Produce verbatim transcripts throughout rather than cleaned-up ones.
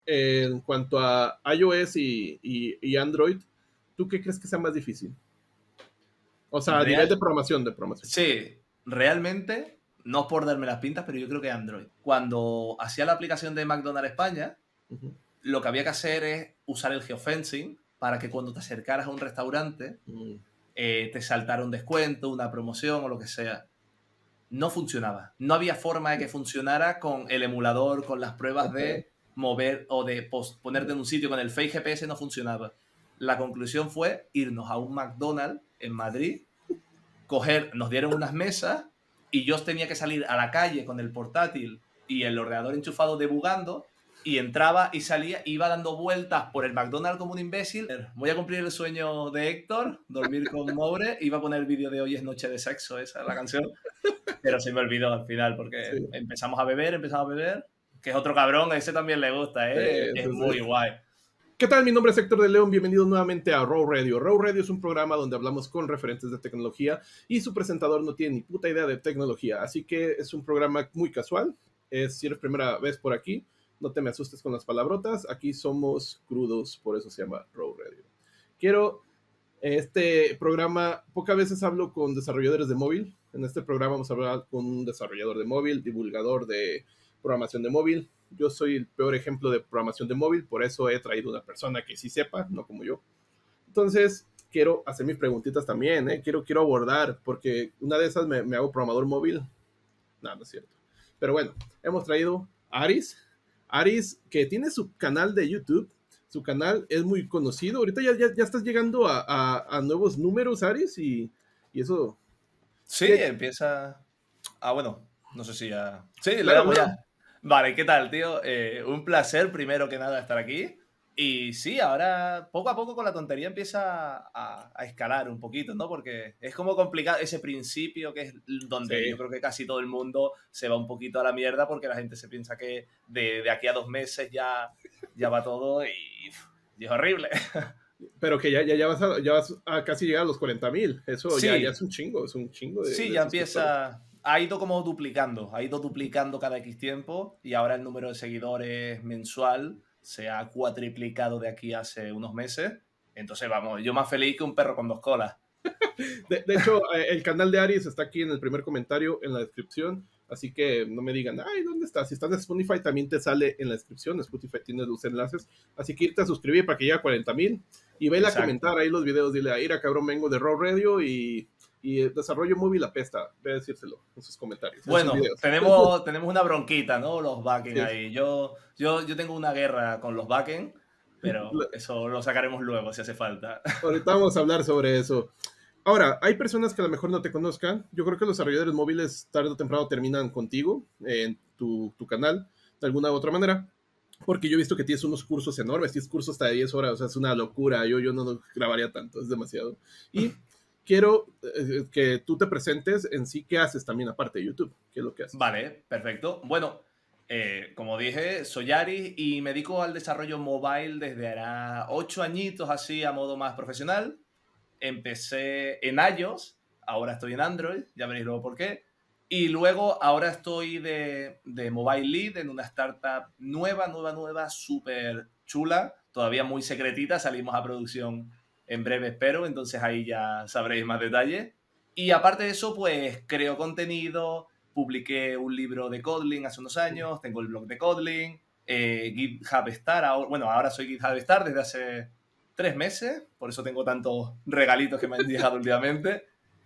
eh, en cuanto a iOS y, y, y Android, ¿tú qué crees que sea más difícil? O sea, a nivel de Real, programación, de programación. sí, realmente, no por darme las pintas, pero yo creo que Android. Cuando hacía la aplicación de McDonald's España, Ujú. lo que había que hacer es usar el geofencing para que cuando te acercaras a un restaurante Mm. eh, te saltara un descuento, una promoción o lo que sea. No funcionaba. No había forma de que funcionara con el emulador, con las pruebas Ok. de mover o de post ponerte en un sitio. Con el Face G P S no funcionaba. La conclusión fue irnos a un McDonald's en Madrid, coger, nos dieron unas mesas y yo tenía que salir a la calle con el portátil y el ordenador enchufado debugando y entraba y salía, iba dando vueltas por el McDonald's como un imbécil. Voy a cumplir el sueño de Héctor, dormir con Mobre, iba a poner el vídeo de Hoy es noche de sexo, esa es la canción, pero se me olvidó al final porque Sí. empezamos a beber, empezamos a beber, que es otro cabrón, a ese también le gusta, Sí, ¿eh? sí, Es sí. muy guay. ¿Qué tal? Mi nombre es Héctor de León. Bienvenido nuevamente a Raw Radio. Raw Radio es un programa donde hablamos con referentes de tecnología y su presentador no tiene ni puta idea de tecnología. Así que es un programa muy casual. Es, si eres primera vez por aquí, no te me asustes con las palabrotas. Aquí somos crudos, por eso se llama Raw Radio. Quiero, este programa, pocas veces hablo con desarrolladores de móvil. En este programa vamos a hablar con un desarrollador de móvil, divulgador de programación de móvil. Yo soy el peor ejemplo de programación de móvil, por eso he traído una persona que sí sepa, no como yo. Entonces, quiero hacer mis preguntitas también, ¿eh? quiero, quiero abordar, porque una de esas me, me hago programador móvil. No, no es cierto. Pero bueno, hemos traído a Aris. Aris, que tiene su canal de YouTube. Su canal es muy conocido. Ahorita ya, ya, ya estás llegando a, a, a nuevos números, Aris, y, y eso. Sí, ¿Qué? empieza... Ah, bueno, no sé si ya... Sí, le Claro, damos claro. ya. Vale, ¿qué tal, tío? Eh, un placer, primero que nada, estar aquí. Y sí, ahora poco a poco con la tontería empieza a, a escalar un poquito, ¿no? Porque es como complicado ese principio que es donde yo Sí. creo que casi todo el mundo se va un poquito a la mierda porque la gente se piensa que de, de aquí a dos meses ya, ya va todo y, y es horrible. Pero que ya, ya, ya, vas a, ya vas a casi llegar a los cuarenta mil. Eso ya, ya Sí, es un chingo, es un chingo de, sí, de ya suscriptores. empieza, ha ido como duplicando, ha ido duplicando cada X tiempo y ahora el número de seguidores mensual se ha cuatriplicado de aquí hace unos meses. Entonces, vamos, yo más feliz que un perro con dos colas. De, de hecho, eh, el canal de Aries está aquí en el primer comentario, en la descripción. Así que no me digan, ay, ¿dónde estás? Si estás en Spotify, también te sale en la descripción. Spotify tiene los enlaces. Así que irte a suscribir para que llegue a cuarenta mil. Y vele a Exacto. comentar ahí los videos. Dile, a Ira, cabrón, vengo de Raw Radio y, y desarrollo móvil apesta. Ve a decírselo en sus comentarios, en sus Bueno, videos. tenemos, tenemos una bronquita, ¿no? Los backend Sí. ahí. Yo, yo, yo tengo una guerra con los backend, pero eso lo sacaremos luego si hace falta. Ahorita vamos a hablar sobre eso. Ahora, hay personas que a lo mejor no te conozcan. Yo creo que los desarrolladores móviles tarde o temprano terminan contigo en tu, tu canal, de alguna u otra manera. Porque yo he visto que tienes unos cursos enormes, tienes cursos hasta de diez horas, o sea, es una locura. Yo, yo no grabaría tanto, es demasiado. Y quiero eh, que tú te presentes en sí qué haces también aparte de YouTube. ¿Qué es lo que haces? Vale, perfecto. Bueno, eh, como dije, soy Ari y me dedico al desarrollo mobile desde hará ocho añitos así a modo más profesional. Empecé en iOS, ahora estoy en Android, ya veréis luego por qué. Y luego ahora estoy de, de Mobile Lead en una startup nueva, nueva, nueva, súper chula, todavía muy secretita, salimos a producción en breve, espero, entonces ahí ya sabréis más detalles. Y aparte de eso, pues creo contenido, publiqué un libro de Kotlin hace unos años, tengo el blog de Kotlin, eh, GitHub Star, ahora, bueno, ahora soy GitHub Star desde hace tres meses, por eso tengo tantos regalitos que me han llegado últimamente.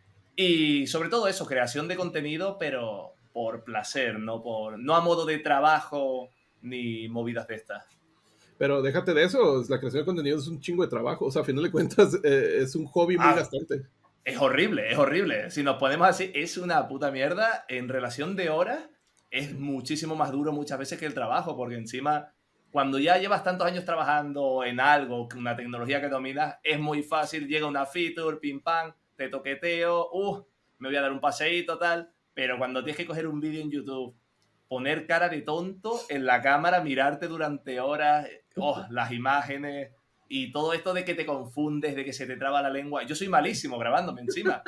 Y sobre todo eso, creación de contenido, pero por placer, no, por, no a modo de trabajo ni movidas de estas. Pero déjate de eso, la creación de contenido es un chingo de trabajo. O sea, a final de cuentas, eh, es un hobby muy Ah, gastante. es horrible, es horrible. Si nos ponemos así, es una puta mierda. En relación de horas, es muchísimo más duro muchas veces que el trabajo, porque encima, cuando ya llevas tantos años trabajando en algo, una tecnología que dominas, es muy fácil, llega una feature, pim pam, te toqueteo, uh, me voy a dar un paseíto, tal. Pero cuando tienes que coger un vídeo en YouTube, poner cara de tonto en la cámara, mirarte durante horas, oh, las imágenes y todo esto de que te confundes, de que se te traba la lengua. Yo soy malísimo grabándome encima.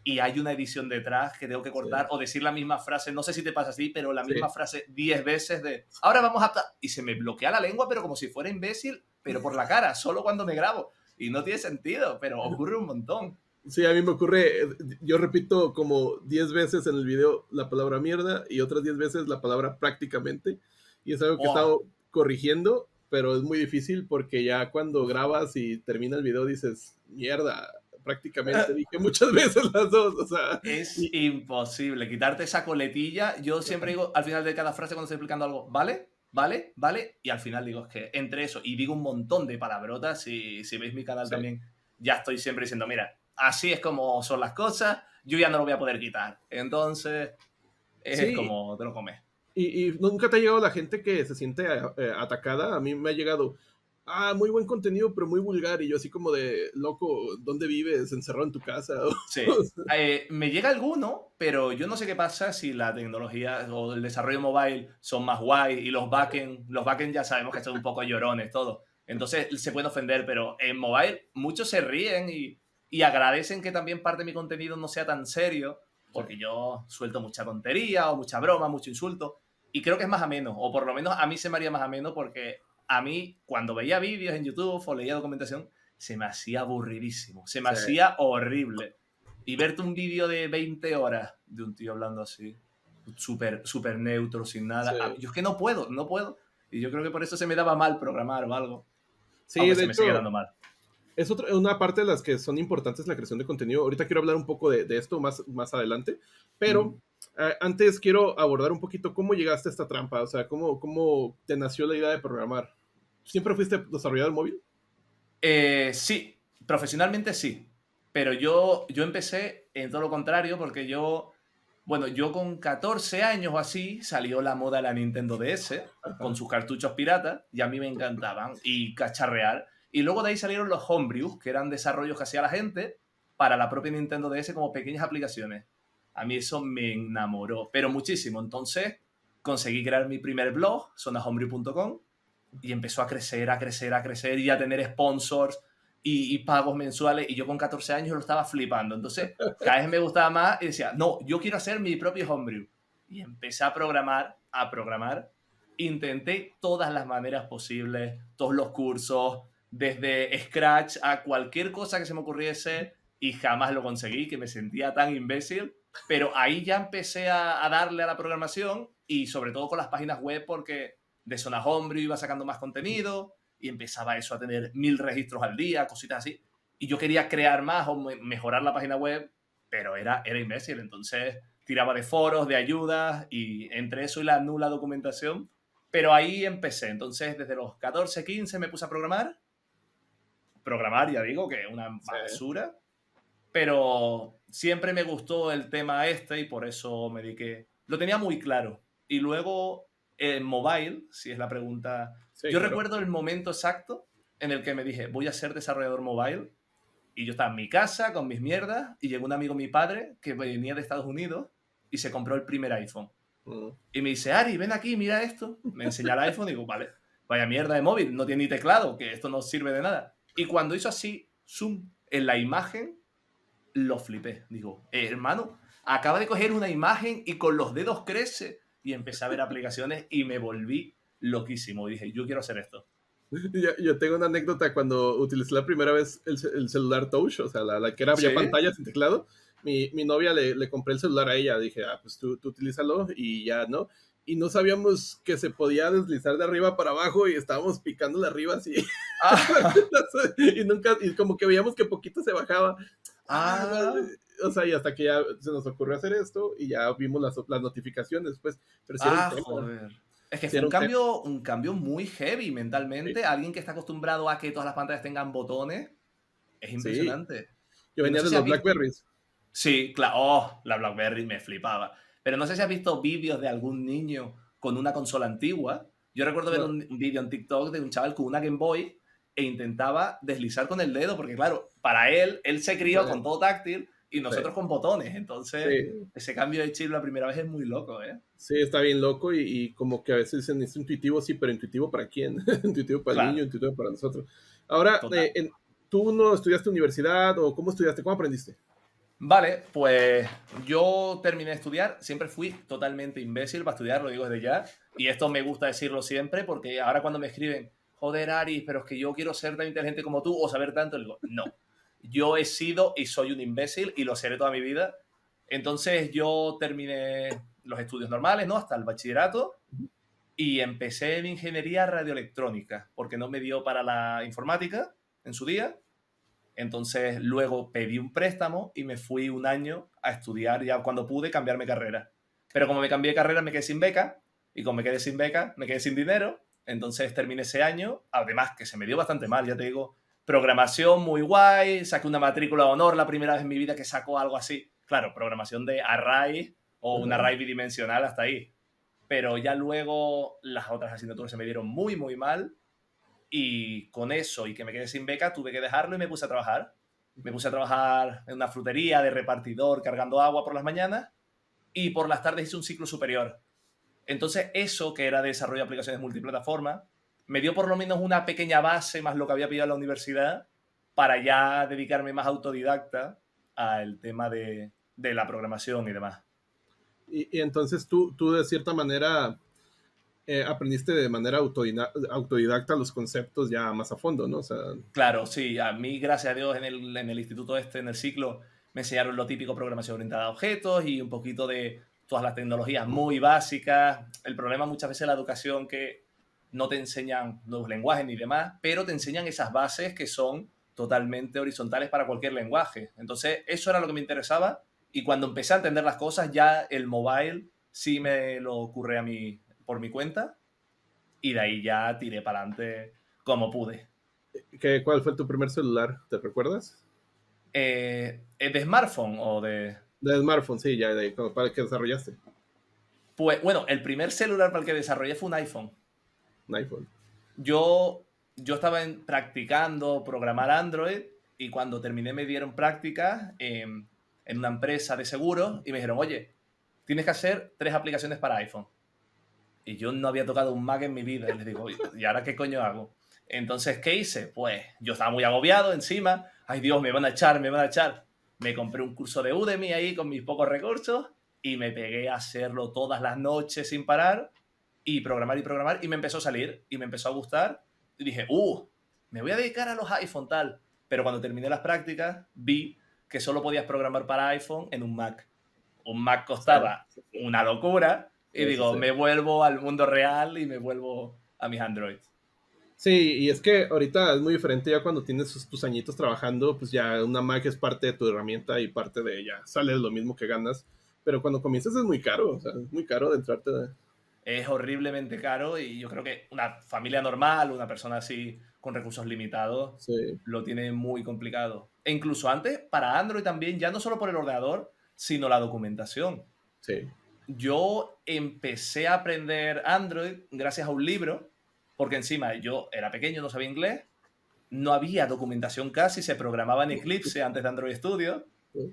y hay una edición detrás que tengo que cortar, sí. o decir la misma frase, no sé si te pasa así, pero la misma sí. frase diez veces de, ahora vamos a... Y se me bloquea la lengua, pero como si fuera imbécil, pero por la cara, solo cuando me grabo. Y no tiene sentido, pero ocurre un montón. Sí, a mí me ocurre, yo repito como diez veces en el video la palabra mierda y otras diez veces la palabra prácticamente. Y es algo que oh. he estado corrigiendo, pero es muy difícil porque ya cuando grabas y termina el video dices, mierda, prácticamente dije muchas veces las dos, o sea. Es y... imposible quitarte esa coletilla. Yo siempre digo al final de cada frase cuando estoy explicando algo, ¿vale? ¿Vale? ¿Vale? Y al final digo, es que entre eso y digo un montón de palabrotas, si, si veis mi canal sí. también, ya estoy siempre diciendo, mira, así es como son las cosas, yo ya no lo voy a poder quitar. Entonces, es sí. como te lo comes. Y, y nunca te ha llegado la gente que se siente eh, atacada. A mí me ha llegado, ah, muy buen contenido, pero muy vulgar. Y yo así como de, loco, ¿dónde vives? ¿Encerrado en tu casa? Sí. eh, me llega alguno, pero yo no sé qué pasa si la tecnología o el desarrollo mobile son más guay y los backend, los backend ya sabemos que son un poco llorones, todo. Entonces se pueden ofender, pero en mobile muchos se ríen y, y agradecen que también parte de mi contenido no sea tan serio, porque yo suelto mucha tontería o mucha broma, mucho insulto, y creo que es más ameno, o por lo menos a mí se me haría más ameno, porque a mí, cuando veía vídeos en YouTube o leía documentación, se me hacía aburridísimo, se me sí. hacía horrible. Y verte un vídeo de veinte horas de un tío hablando así, súper súper neutro, sin nada, sí. yo es que no puedo, no puedo. Y yo creo que por eso se me daba mal programar o algo. Sí, aunque de se hecho, me sigue dando mal. Es otra, una parte de las que son importantes la creación de contenido. Ahorita quiero hablar un poco de, de esto más, más adelante, pero mm. eh, antes quiero abordar un poquito cómo llegaste a esta trampa, o sea, cómo, cómo te nació la idea de programar. ¿Siempre fuiste desarrollador móvil? Eh, sí, profesionalmente sí, pero yo, yo empecé en todo lo contrario porque yo, bueno, yo con catorce años o así salió la moda de la Nintendo D S Ajá. con sus cartuchos piratas y a mí me encantaban y cacharrear. Y luego de ahí salieron los homebrews, que eran desarrollos que hacía la gente para la propia Nintendo D S como pequeñas aplicaciones. A mí eso me enamoró, pero muchísimo. Entonces conseguí crear mi primer blog, zona homebrew punto com, y empezó a crecer, a crecer, a crecer y a tener sponsors y, y pagos mensuales. Y yo con catorce años lo estaba flipando. Entonces cada vez me gustaba más y decía, no, yo quiero hacer mi propio homebrew. Y empecé a programar, a programar. Intenté todas las maneras posibles, todos los cursos, desde Scratch a cualquier cosa que se me ocurriese, y jamás lo conseguí, que me sentía tan imbécil, pero ahí ya empecé a, a darle a la programación y sobre todo con las páginas web, porque de Zona Homebrew iba sacando más contenido y empezaba eso a tener mil registros al día, cositas así, y yo quería crear más o me mejorar la página web, pero era, era imbécil, entonces tiraba de foros, de ayudas, y entre eso y la nula documentación, pero ahí empecé. Entonces desde los catorce, quince me puse a programar. Programar, ya digo, que es una basura, sí. pero siempre me gustó el tema este y por eso me dediqué. Lo tenía muy claro. Y luego, en mobile, si es la pregunta, sí, yo claro. recuerdo el momento exacto en el que me dije, voy a ser desarrollador mobile, y yo estaba en mi casa con mis mierdas, y llegó un amigo, mi padre, que venía de Estados Unidos, y se compró el primer iPhone. Mm. Y me dice, Ari, ven aquí, mira esto. Me enseña el iPhone y digo, vale, vaya mierda de móvil, no tiene ni teclado, que esto no sirve de nada. Y cuando hizo así, zoom, en la imagen, lo flipé. Digo, eh, hermano, acaba de coger una imagen y con los dedos crece. Y empecé a ver aplicaciones y me volví loquísimo. Y dije, yo quiero hacer esto. Yo, yo tengo una anécdota cuando utilicé la primera vez el, el celular touch, o sea, la, la que era ¿Sí? ya pantalla sin teclado. Mi, mi novia le, le compré el celular a ella. Dije, ah, pues tú, tú utilízalo y ya, ¿no? Y no sabíamos que se podía deslizar de arriba para abajo y estábamos picándole arriba así. Ah. y nunca, y como que veíamos que poquito se bajaba. Ah. O sea, y hasta que ya se nos ocurrió hacer esto y ya vimos las, las notificaciones, pues. Pero sí ah, joder. Es que fue un cambio, un cambio muy heavy mentalmente. Sí. Alguien que está acostumbrado a que todas las pantallas tengan botones, es impresionante. Sí. Yo venía no de los si Blackberries. Sí, claro. Oh, la Blackberry me flipaba. Pero no sé si has visto vídeos de algún niño con una consola antigua. Yo recuerdo no. ver un, un vídeo en TikTok de un chaval con una Game Boy e intentaba deslizar con el dedo, porque claro, para él, él se crió sí. con todo táctil y nosotros sí. con botones. Entonces, sí. ese cambio de chip la primera vez es muy loco, ¿eh? Sí, está bien loco y, y como que a veces dicen, es intuitivo, sí, pero intuitivo ¿para quién? Intuitivo para claro. el niño, intuitivo para nosotros. Ahora, eh, en, ¿tú no estudiaste universidad o cómo estudiaste? ¿Cómo aprendiste? Vale, pues yo terminé de estudiar, siempre fui totalmente imbécil para estudiar, lo digo desde ya, y esto me gusta decirlo siempre porque ahora cuando me escriben, joder Aris, pero es que yo quiero ser tan inteligente como tú o saber tanto, le digo, no, yo he sido y soy un imbécil y lo seré toda mi vida. Entonces yo terminé los estudios normales, ¿no? Hasta el bachillerato y empecé en ingeniería radioelectrónica porque no me dio para la informática en su día. Entonces luego pedí un préstamo y me fui un año a estudiar ya cuando pude cambiarme carrera. Pero como me cambié de carrera me quedé sin beca y como me quedé sin beca me quedé sin dinero. Entonces terminé ese año, además que se me dio bastante mal, ya te digo, programación muy guay, saqué una matrícula de honor la primera vez en mi vida que saco algo así. Claro, programación de array o un array bidimensional hasta ahí. Pero ya luego las otras asignaturas se me dieron muy, muy mal. Y con eso y que me quedé sin beca, tuve que dejarlo y me puse a trabajar. Me puse a trabajar en una frutería de repartidor cargando agua por las mañanas y por las tardes hice un ciclo superior. Entonces eso, que era de desarrollo de aplicaciones multiplataforma, me dio por lo menos una pequeña base más lo que había pillado en la universidad para ya dedicarme más autodidacta al tema de, de la programación y demás. Y, y entonces tú, tú de cierta manera... Eh, aprendiste de manera autodidacta los conceptos ya más a fondo, ¿no? O sea... Claro, sí. A mí, gracias a Dios, en el, en el instituto este, en el ciclo, me enseñaron lo típico, programación orientada a objetos y un poquito de todas las tecnologías muy básicas. El problema muchas veces es la educación, que no te enseñan nuevos lenguajes ni demás, pero te enseñan esas bases que son totalmente horizontales para cualquier lenguaje. Entonces, eso era lo que me interesaba y cuando empecé a entender las cosas, ya el mobile sí me lo ocurre a mí por mi cuenta y de ahí ya tiré para adelante como pude. ¿Qué, ¿Cuál fue tu primer celular? ¿Te recuerdas? Eh, ¿De smartphone o de...? De smartphone, sí, ya, de, ¿para el que desarrollaste? Pues bueno, el primer celular para el que desarrollé fue un iPhone. Un iPhone. Yo, yo estaba en, practicando programar Android y cuando terminé me dieron prácticas en, en una empresa de seguros y me dijeron, oye, tienes que hacer tres aplicaciones para iPhone. Y yo no había tocado un Mac en mi vida. Y les digo, ¿y ahora qué coño hago? Entonces, ¿qué hice? Pues yo estaba muy agobiado encima. Ay, Dios, me van a echar, me van a echar. Me compré un curso de Udemy ahí con mis pocos recursos y me pegué a hacerlo todas las noches sin parar y programar y programar y me empezó a salir y me empezó a gustar y dije, uh, me voy a dedicar a los iPhone tal. Pero cuando terminé las prácticas vi que solo podías programar para iPhone en un Mac. Un Mac costaba una locura y digo, me vuelvo al mundo real y me vuelvo a mis Androids. Sí, y es que ahorita es muy diferente ya cuando tienes tus, tus añitos trabajando, pues ya una Mac es parte de tu herramienta y parte de ella. Sale lo mismo que ganas, pero cuando comienzas es muy caro, o sea, es muy caro de entrarte. De... Es horriblemente caro y yo creo que una familia normal, una persona así con recursos limitados, sí. lo tiene muy complicado. E incluso antes, para Android también, ya no solo por el ordenador, sino la documentación. Sí. Yo empecé a aprender Android gracias a un libro, porque encima yo era pequeño, no sabía inglés, no había documentación casi, se programaba en Eclipse antes de Android Studio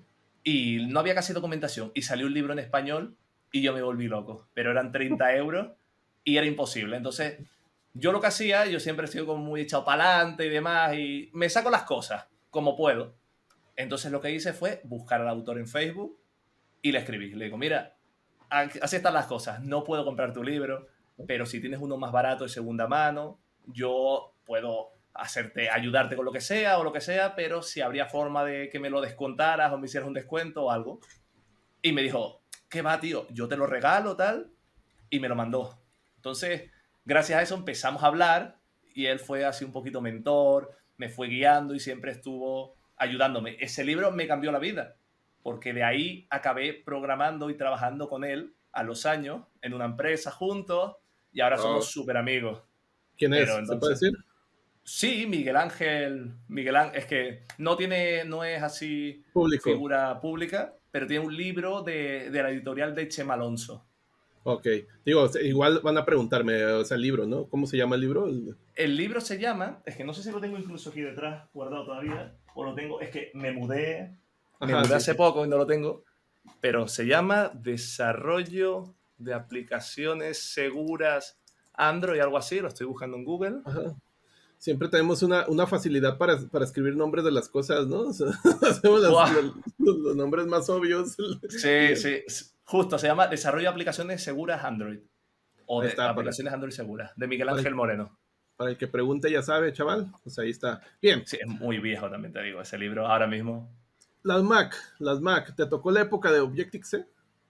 y no había casi documentación. Y salió un libro en español y yo me volví loco, pero eran treinta euros y era imposible. Entonces, yo lo que hacía, yo siempre estoy como muy echado para adelante y demás y me saco las cosas como puedo. Entonces, lo que hice fue buscar al autor en Facebook y le escribí. Le digo, mira, así están las cosas, no puedo comprar tu libro, pero si tienes uno más barato de segunda mano, yo puedo hacerte, ayudarte con lo que sea o lo que sea, pero si habría forma de que me lo descontaras o me hicieras un descuento o algo. Y me dijo, ¿qué va, tío? Yo te lo regalo, tal, y me lo mandó. Entonces, gracias a eso empezamos a hablar y él fue así un poquito mentor, me fue guiando y siempre estuvo ayudándome. Ese libro me cambió la vida, porque de ahí acabé programando y trabajando con él a los años en una empresa juntos y ahora oh. somos súper amigos. ¿Quién es? Entonces, ¿se puede decir? Sí, Miguel Ángel. Miguel Ángel, es que no tiene, no es así Público. Figura pública, pero tiene un libro de, de la editorial de Chema Alonso. Ok. Digo, igual van a preguntarme, o sea, el libro, ¿no? ¿Cómo se llama el libro? El, el libro se llama, es que no sé si lo tengo incluso aquí detrás, guardado todavía, o lo tengo, es que me mudé, me Ajá, mudé sí, hace sí. poco y no lo tengo, pero se llama Desarrollo de Aplicaciones Seguras Android, algo así, lo estoy buscando en Google. Ajá. Siempre tenemos una, una facilidad para, para escribir nombres de las cosas, ¿no? O sea, hacemos las, Buah. los, los nombres más obvios. Sí, sí, justo, se llama Desarrollo de aplicaciones seguras Android. O Ahí de está, para, aplicaciones Android seguras, de Miguel para, Ángel el, Moreno. para el que pregunte ya sabe, chaval. Pues ahí está. Bien. Sí, es muy viejo también, te digo, ese libro ahora mismo. Las Mac, las Mac. ¿Te tocó la época de Objective-C?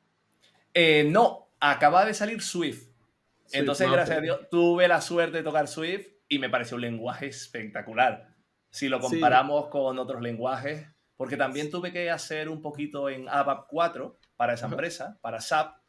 Eh, no, acaba de salir Swift. Sí, Entonces, no, gracias a pero, Dios, tuve la suerte de tocar Swift y me pareció un lenguaje espectacular. Si lo sí, comparamos con otros lenguajes, porque también tuve que hacer un poquito en ABAP cuatro para esa ajá. empresa, para S A P,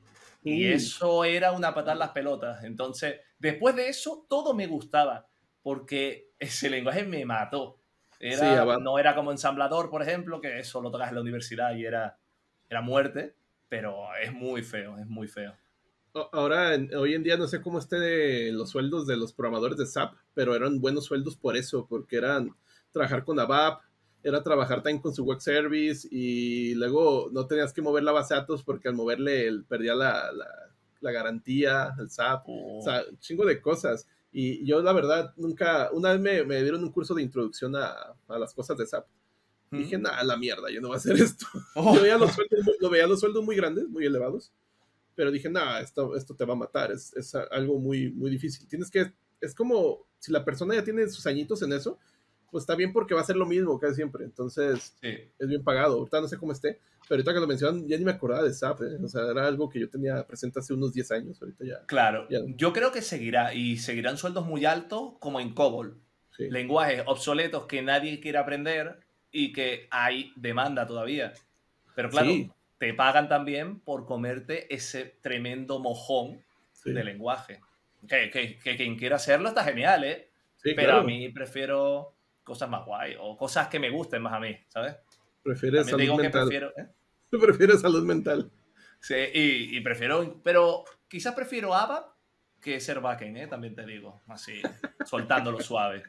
y Uh, eso era una patada en las pelotas. Entonces, después de eso, todo me gustaba, porque ese lenguaje me mató. sí, Era, Abad. no era como ensamblador, por ejemplo, que eso lo tocas en la universidad y era, era muerte, pero es muy feo, es muy feo. Ahora, en- hoy en día no sé cómo esté de los sueldos de los programadores de S A P, pero eran buenos sueldos por eso, porque eran trabajar con ABAP, era trabajar también con su web service y luego no tenías que mover la base de datos porque al moverle el- perdía la, la, la garantía, el S A P, o Uh, sea, un chingo de cosas. Y yo la verdad nunca, una vez me, me dieron un curso de introducción a, a las cosas de S A P. Dije, ¿hmm? nada, la mierda, yo no voy a hacer esto. Yo Oh, veía los sueldos, lo veía los sueldos muy grandes, muy elevados, pero dije, nada, esto, esto te va a matar, es, es algo muy, muy difícil. Tienes que, es como, si la persona ya tiene sus añitos en eso, pues está bien porque va a ser lo mismo casi siempre, entonces sí, es bien pagado. Ahorita no sé cómo esté, pero ahorita que lo mencionan, ya ni me acordaba de S A P, ¿eh? O sea, era algo que yo tenía presente hace unos diez años, ahorita ya, claro. ya, Yo creo que seguirá y seguirán sueldos muy altos como en COBOL. sí, Lenguajes obsoletos que nadie quiere aprender y que hay demanda todavía. Pero claro, sí, te pagan también por comerte ese tremendo mojón de sí, lenguaje. Que, que, que quien quiera hacerlo está genial, ¿eh? sí, Pero a claro, mí prefiero cosas más guay o cosas que me gusten más a mí, ¿sabes? prefieres También te salud digo que mental, prefiero, ¿eh? prefieres salud mental. Sí, y, y prefiero, pero quizás prefiero ABAP que ser backend, ¿eh? También te digo, así, soltándolo suave.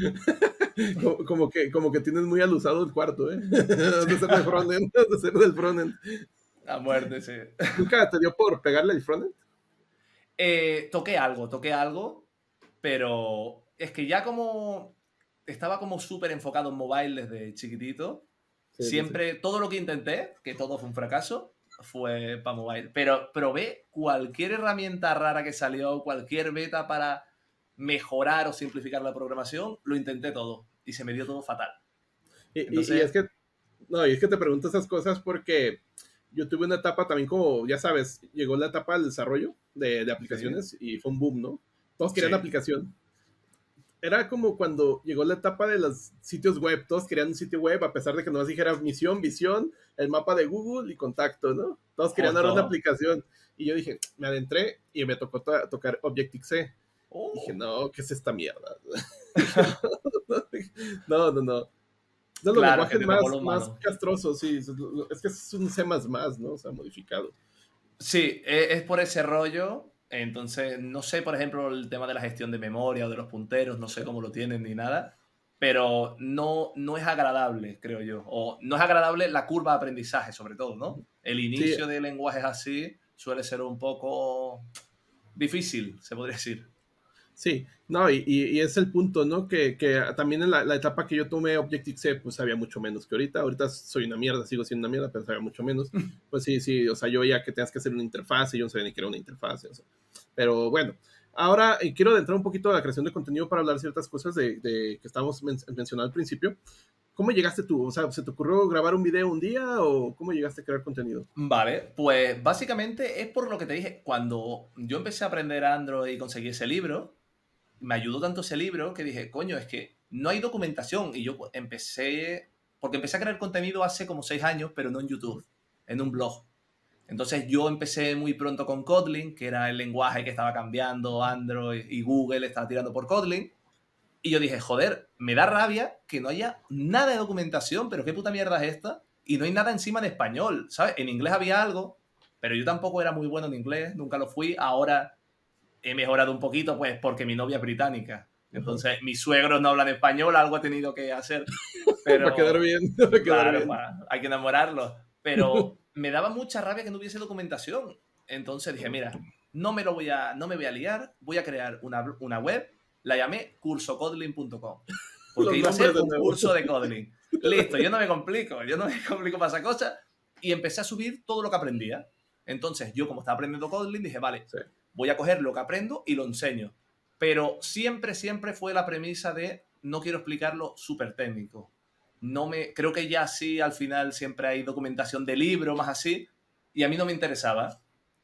Como, como, que, como que tienes muy alusado el cuarto, ¿eh? De ser del frontend, de ser del frontend. A muerte, sí. ¿Nunca te dio por pegarle el frontend? Eh, toqué algo, toqué algo, pero es que ya como estaba como súper enfocado en mobile desde chiquitito, Sí, sí, sí. siempre, todo lo que intenté, que todo fue un fracaso, fue para mobile. Pero probé cualquier herramienta rara que salió, cualquier beta para mejorar o simplificar la programación, lo intenté todo y se me dio todo fatal. Y, y, y Entonces, es que, no, y es que te pregunto esas cosas porque yo tuve una etapa también como, ya sabes, llegó la etapa del desarrollo de, de sí, aplicaciones y fue un boom, ¿no? Todos querían sí, aplicación. Era como cuando llegó la etapa de los sitios web, todos querían un sitio web, a pesar de que nomás dijera misión, visión, el mapa de Google y contacto, ¿no? Todos querían ahora una justo. aplicación. Y yo dije, me adentré y me tocó to tocar Objective-C. Dije, Oh. no, ¿qué es esta mierda? Dije, no, no, no. De los Claro, que lenguajes te tocó lo más, más humano. castrosos, sí. Es que es un C más más, ¿no? O sea, modificado. Sí, e- es por ese rollo. Entonces, no sé, por ejemplo, el tema de la gestión de memoria o de los punteros, no sé cómo lo tienen ni nada, pero no, no es agradable, creo yo. O no es agradable la curva de aprendizaje, sobre todo, ¿no? El Sí, inicio de lenguajes así suele ser un poco difícil, se podría decir. sí. No, y, y, y es el punto, ¿no? Que, que también en la, la, etapa que yo tomé Objective-C, pues había mucho menos que ahorita. Ahorita soy una mierda, sigo siendo una mierda, pero sabía mucho menos. Pues sí, sí, o sea, yo ya que tenías que hacer una interfase, yo no sabía ni que era una interfase, o sea. Pero bueno, ahora eh, quiero adentrar un poquito a la creación de contenido para hablar ciertas cosas de, de que estábamos men mencionando al principio. ¿Cómo llegaste tú? O sea, ¿se te ocurrió grabar un video un día o cómo llegaste a crear contenido? Vale, pues básicamente es por lo que te dije, cuando yo empecé a aprender Android y conseguí ese libro, me ayudó tanto ese libro que dije, coño, es que no hay documentación. Y yo empecé, porque empecé a crear contenido hace como seis años, pero no en YouTube, en un blog. Entonces yo empecé muy pronto con Kotlin, que era el lenguaje que estaba cambiando Android y Google estaba tirando por Kotlin. Y yo dije, joder, me da rabia que no haya nada de documentación, pero qué puta mierda es esta. Y no hay nada encima de español, ¿sabes? En inglés había algo, pero yo tampoco era muy bueno en inglés, nunca lo fui. Ahora he mejorado un poquito, pues porque mi novia es británica. Ajá. Entonces, mis suegros no hablan español, algo he tenido que hacer. Para quedar Pero, bien, para quedar claro, bien. pa, hay que enamorarlos. Pero me daba mucha rabia que no hubiese documentación. Entonces dije, mira, no me, lo voy a, no me voy a liar, voy a crear una, una web La llamé curso codling punto com. Porque iba a ser un curso de Kotlin. Listo, yo no me complico, yo no me complico para esa cosa. Y empecé a subir todo lo que aprendía. Entonces, yo como estaba aprendiendo Kotlin, dije, vale, sí. voy a coger lo que aprendo y lo enseño. Pero siempre, siempre fue la premisa de no quiero explicarlo súper técnico. No me, creo que ya sí, al final siempre hay documentación de libro, más así, y a mí no me interesaba.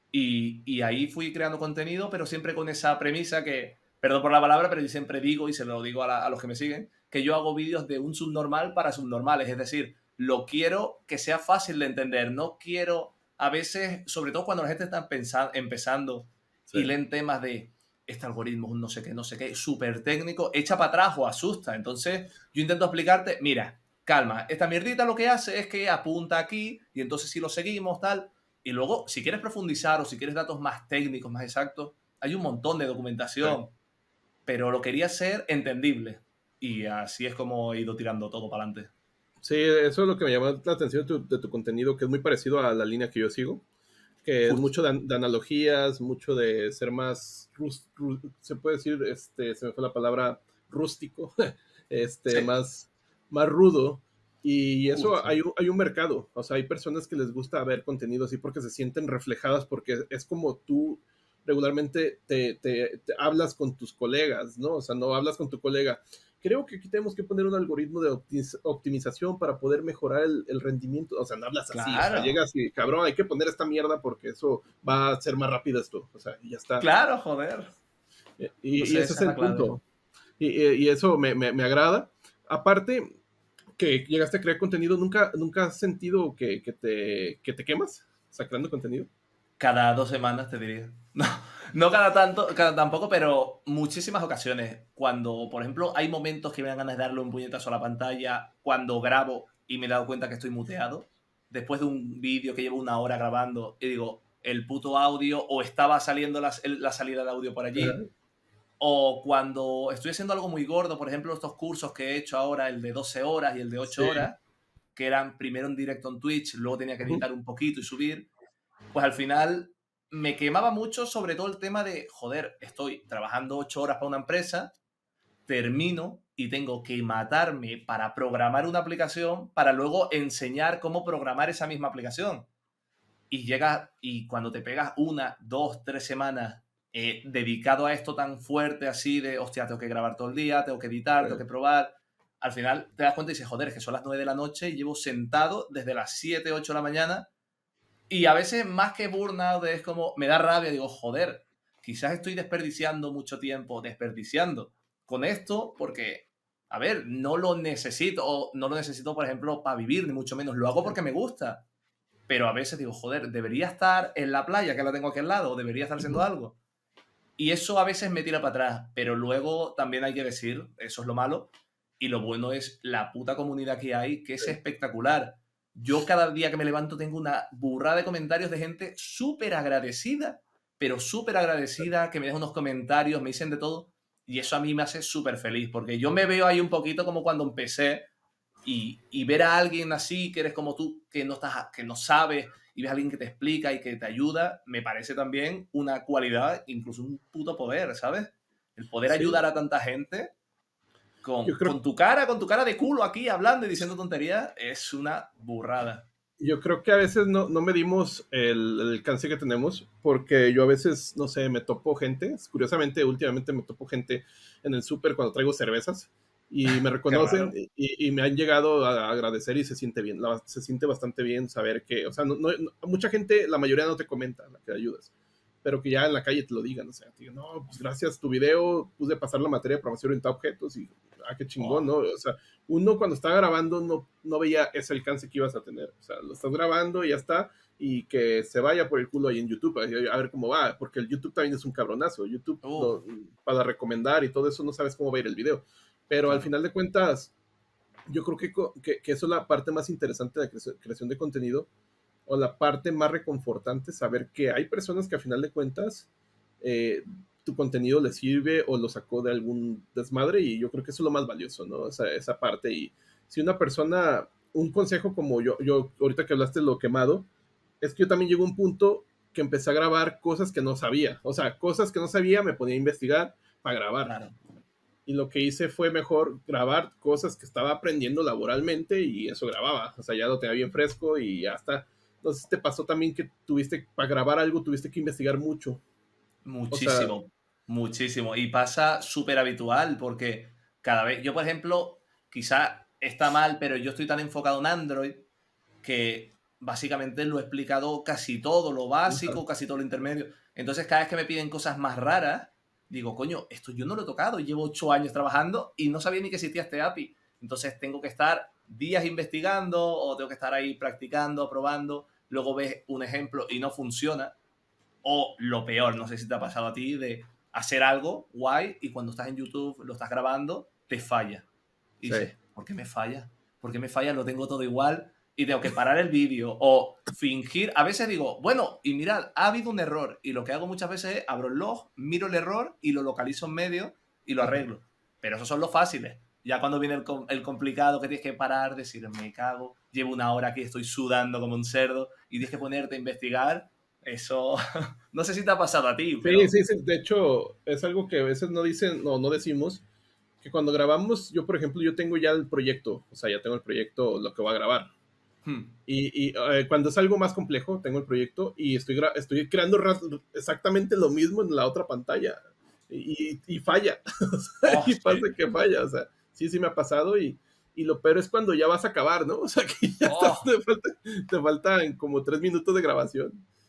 Y, y ahí fui creando contenido, pero siempre con esa premisa que, perdón por la palabra, pero yo siempre digo, y se lo digo a, la, a los que me siguen, que yo hago vídeos de un subnormal para subnormales. Es decir, lo quiero que sea fácil de entender. No quiero, a veces, sobre todo cuando la gente está pensando, empezando sí. y leen temas de este algoritmo, un no sé qué, no sé qué, súper técnico, echa para atrás o asusta. Entonces, yo intento explicarte, mira, calma, esta mierdita lo que hace es que apunta aquí y entonces si lo seguimos, tal. Y luego, si quieres profundizar o si quieres datos más técnicos, más exactos, hay un montón de documentación. Sí. Pero lo quería hacer entendible. Y así es como he ido tirando todo para adelante. Sí, eso es lo que me llamó la atención de tu, de tu contenido, que es muy parecido a la línea que yo sigo. Que Justo. es mucho de, de analogías, mucho de ser más, rust, rust, se puede decir, este, se me fue la palabra, rústico, este, sí. más, más rudo. Y eso uh, sí. hay, hay un mercado, o sea, hay personas que les gusta ver contenido así porque se sienten reflejadas, porque es como tú regularmente te, te, te hablas con tus colegas, ¿no? O sea, no hablas con tu colega. Creo que aquí tenemos que poner un algoritmo de optimización para poder mejorar el, el rendimiento. O sea, no hablas así, claro. o sea, llegas y, cabrón, hay que poner esta mierda porque eso va a ser más rápido esto. O sea, y ya está. Claro, joder. Y, y, no sé, y ese es el punto. Y, y eso me, me, me agrada. Aparte, que llegaste a crear contenido, ¿nunca, nunca has sentido que, que, te, que te quemas sacando contenido? Cada dos semanas, te diría. No, no cada tanto, cada, tampoco, pero muchísimas ocasiones. Cuando, por ejemplo, hay momentos que me dan ganas de darle un puñetazo a la pantalla, cuando grabo y me he dado cuenta que estoy muteado, después de un vídeo que llevo una hora grabando, y digo, el puto audio, o estaba saliendo la, la salida de audio por allí, uh-huh. o cuando estoy haciendo algo muy gordo, por ejemplo, estos cursos que he hecho ahora, el de doce horas y el de ocho sí. horas, que eran primero en directo en Twitch, luego tenía que editar uh-huh. un poquito y subir, pues al final me quemaba mucho, sobre todo el tema de, joder, estoy trabajando ocho horas para una empresa, termino y tengo que matarme para programar una aplicación para luego enseñar cómo programar esa misma aplicación. Y llegas, y cuando te pegas una, dos, tres semanas eh, dedicado a esto tan fuerte así de, hostia, tengo que grabar todo el día, tengo que editar, sí. tengo que probar, al final te das cuenta y dices, joder, es que son las nueve de la noche y llevo sentado desde las siete, ocho de la mañana. Y a veces, más que burnout, es como, me da rabia, digo, joder, quizás estoy desperdiciando mucho tiempo, desperdiciando con esto, porque, a ver, no lo necesito, o no lo necesito, por ejemplo, para vivir, ni mucho menos, lo hago porque me gusta. Pero a veces digo, joder, debería estar en la playa, que la tengo aquí al lado, o debería estar haciendo algo. Y eso a veces me tira para atrás, pero luego también hay que decir, eso es lo malo, y lo bueno es la puta comunidad que hay, que es espectacular. Yo cada día que me levanto tengo una burrada de comentarios de gente súper agradecida, pero súper agradecida, que me dejan unos comentarios, me dicen de todo, y eso a mí me hace súper feliz, porque yo me veo ahí un poquito como cuando empecé, y, y ver a alguien así, que eres como tú, que no, estás, que no sabes, y ves a alguien que te explica y que te ayuda, me parece también una cualidad, incluso un puto poder, ¿sabes? El poder sí. ayudar a tanta gente... Con, creo, con tu cara, con tu cara de culo aquí hablando y diciendo tonterías, es una burrada. Yo creo que a veces no, no medimos el, el alcance que tenemos, porque yo a veces, no sé, me topo gente, curiosamente, últimamente me topo gente en el súper cuando traigo cervezas, y me reconocen y, y me han llegado a agradecer y se siente bien, la, se siente bastante bien saber que, o sea, no, no, mucha gente, la mayoría no te comenta la que ayudas, pero que ya en la calle te lo digan, o sea, te digan, no, pues gracias a tu video pude pasar la materia de programación orientada a objetos y, ah, qué chingón, oh. ¿no? O sea, uno cuando está grabando no, no veía ese alcance que ibas a tener, o sea, lo estás grabando y ya está, y que se vaya por el culo ahí en YouTube, a ver cómo va, porque el YouTube también es un cabronazo, YouTube oh. no, para recomendar y todo eso no sabes cómo va a ir el video, pero claro. al final de cuentas, yo creo que, que, que eso es la parte más interesante de la creación de contenido, o la parte más reconfortante, saber que hay personas que a final de cuentas eh, tu contenido les sirve o lo sacó de algún desmadre, y yo creo que eso es lo más valioso, ¿no? Esa, esa parte. Y si una persona, un consejo como yo, yo ahorita que hablaste de lo quemado, es que yo también llego a un punto que empecé a grabar cosas que no sabía, o sea, cosas que no sabía me ponía a investigar para grabar. Claro. y lo que hice fue mejor grabar cosas que estaba aprendiendo laboralmente y eso grababa. O sea, ya lo tenía bien fresco y ya está. Entonces, ¿te pasó también que tuviste, para grabar algo, tuviste que investigar mucho? O sea, Muchísimo, muchísimo. Y pasa súper habitual porque cada vez, yo por ejemplo, quizá está mal, pero yo estoy tan enfocado en Android que básicamente lo he explicado casi todo, lo básico, casi todo lo intermedio. Entonces cada vez que me piden cosas más raras, digo, coño, esto yo no lo he tocado, llevo ocho años trabajando y no sabía ni que existía este A P I. Entonces tengo que estar días investigando o tengo que estar ahí practicando, probando, luego ves un ejemplo y no funciona. O lo peor, no sé si te ha pasado a ti, de hacer algo guay y cuando estás en YouTube, lo estás grabando, te falla. Y sí. dices, ¿por qué me falla? ¿Por qué me falla? Lo tengo todo igual y tengo que parar el vídeo o fingir. A veces digo, bueno, y mirad, ha habido un error. Y lo que hago muchas veces es abro el log, miro el error y lo localizo en medio y lo arreglo. Pero esos son los fáciles. Ya cuando viene el, el complicado que tienes que parar, decir, me cago, llevo una hora aquí, estoy sudando como un cerdo y tienes que ponerte a investigar. Eso, no sé si te ha pasado a ti, pero... Sí, sí, sí. De hecho, es algo que a veces no dicen, no, no decimos, que cuando grabamos, yo por ejemplo, yo tengo ya el proyecto, o sea, ya tengo el proyecto, lo que voy a grabar. Hmm. Y, y eh, cuando es algo más complejo, tengo el proyecto y estoy, estoy creando exactamente lo mismo en la otra pantalla. Y, y falla. O sea, Oh, y sí. pasa que falla. O sea, sí, sí me ha pasado. Y, y lo peor es cuando ya vas a acabar, ¿no? O sea, que ya Oh. estás, te, falta, te faltan como tres minutos de grabación.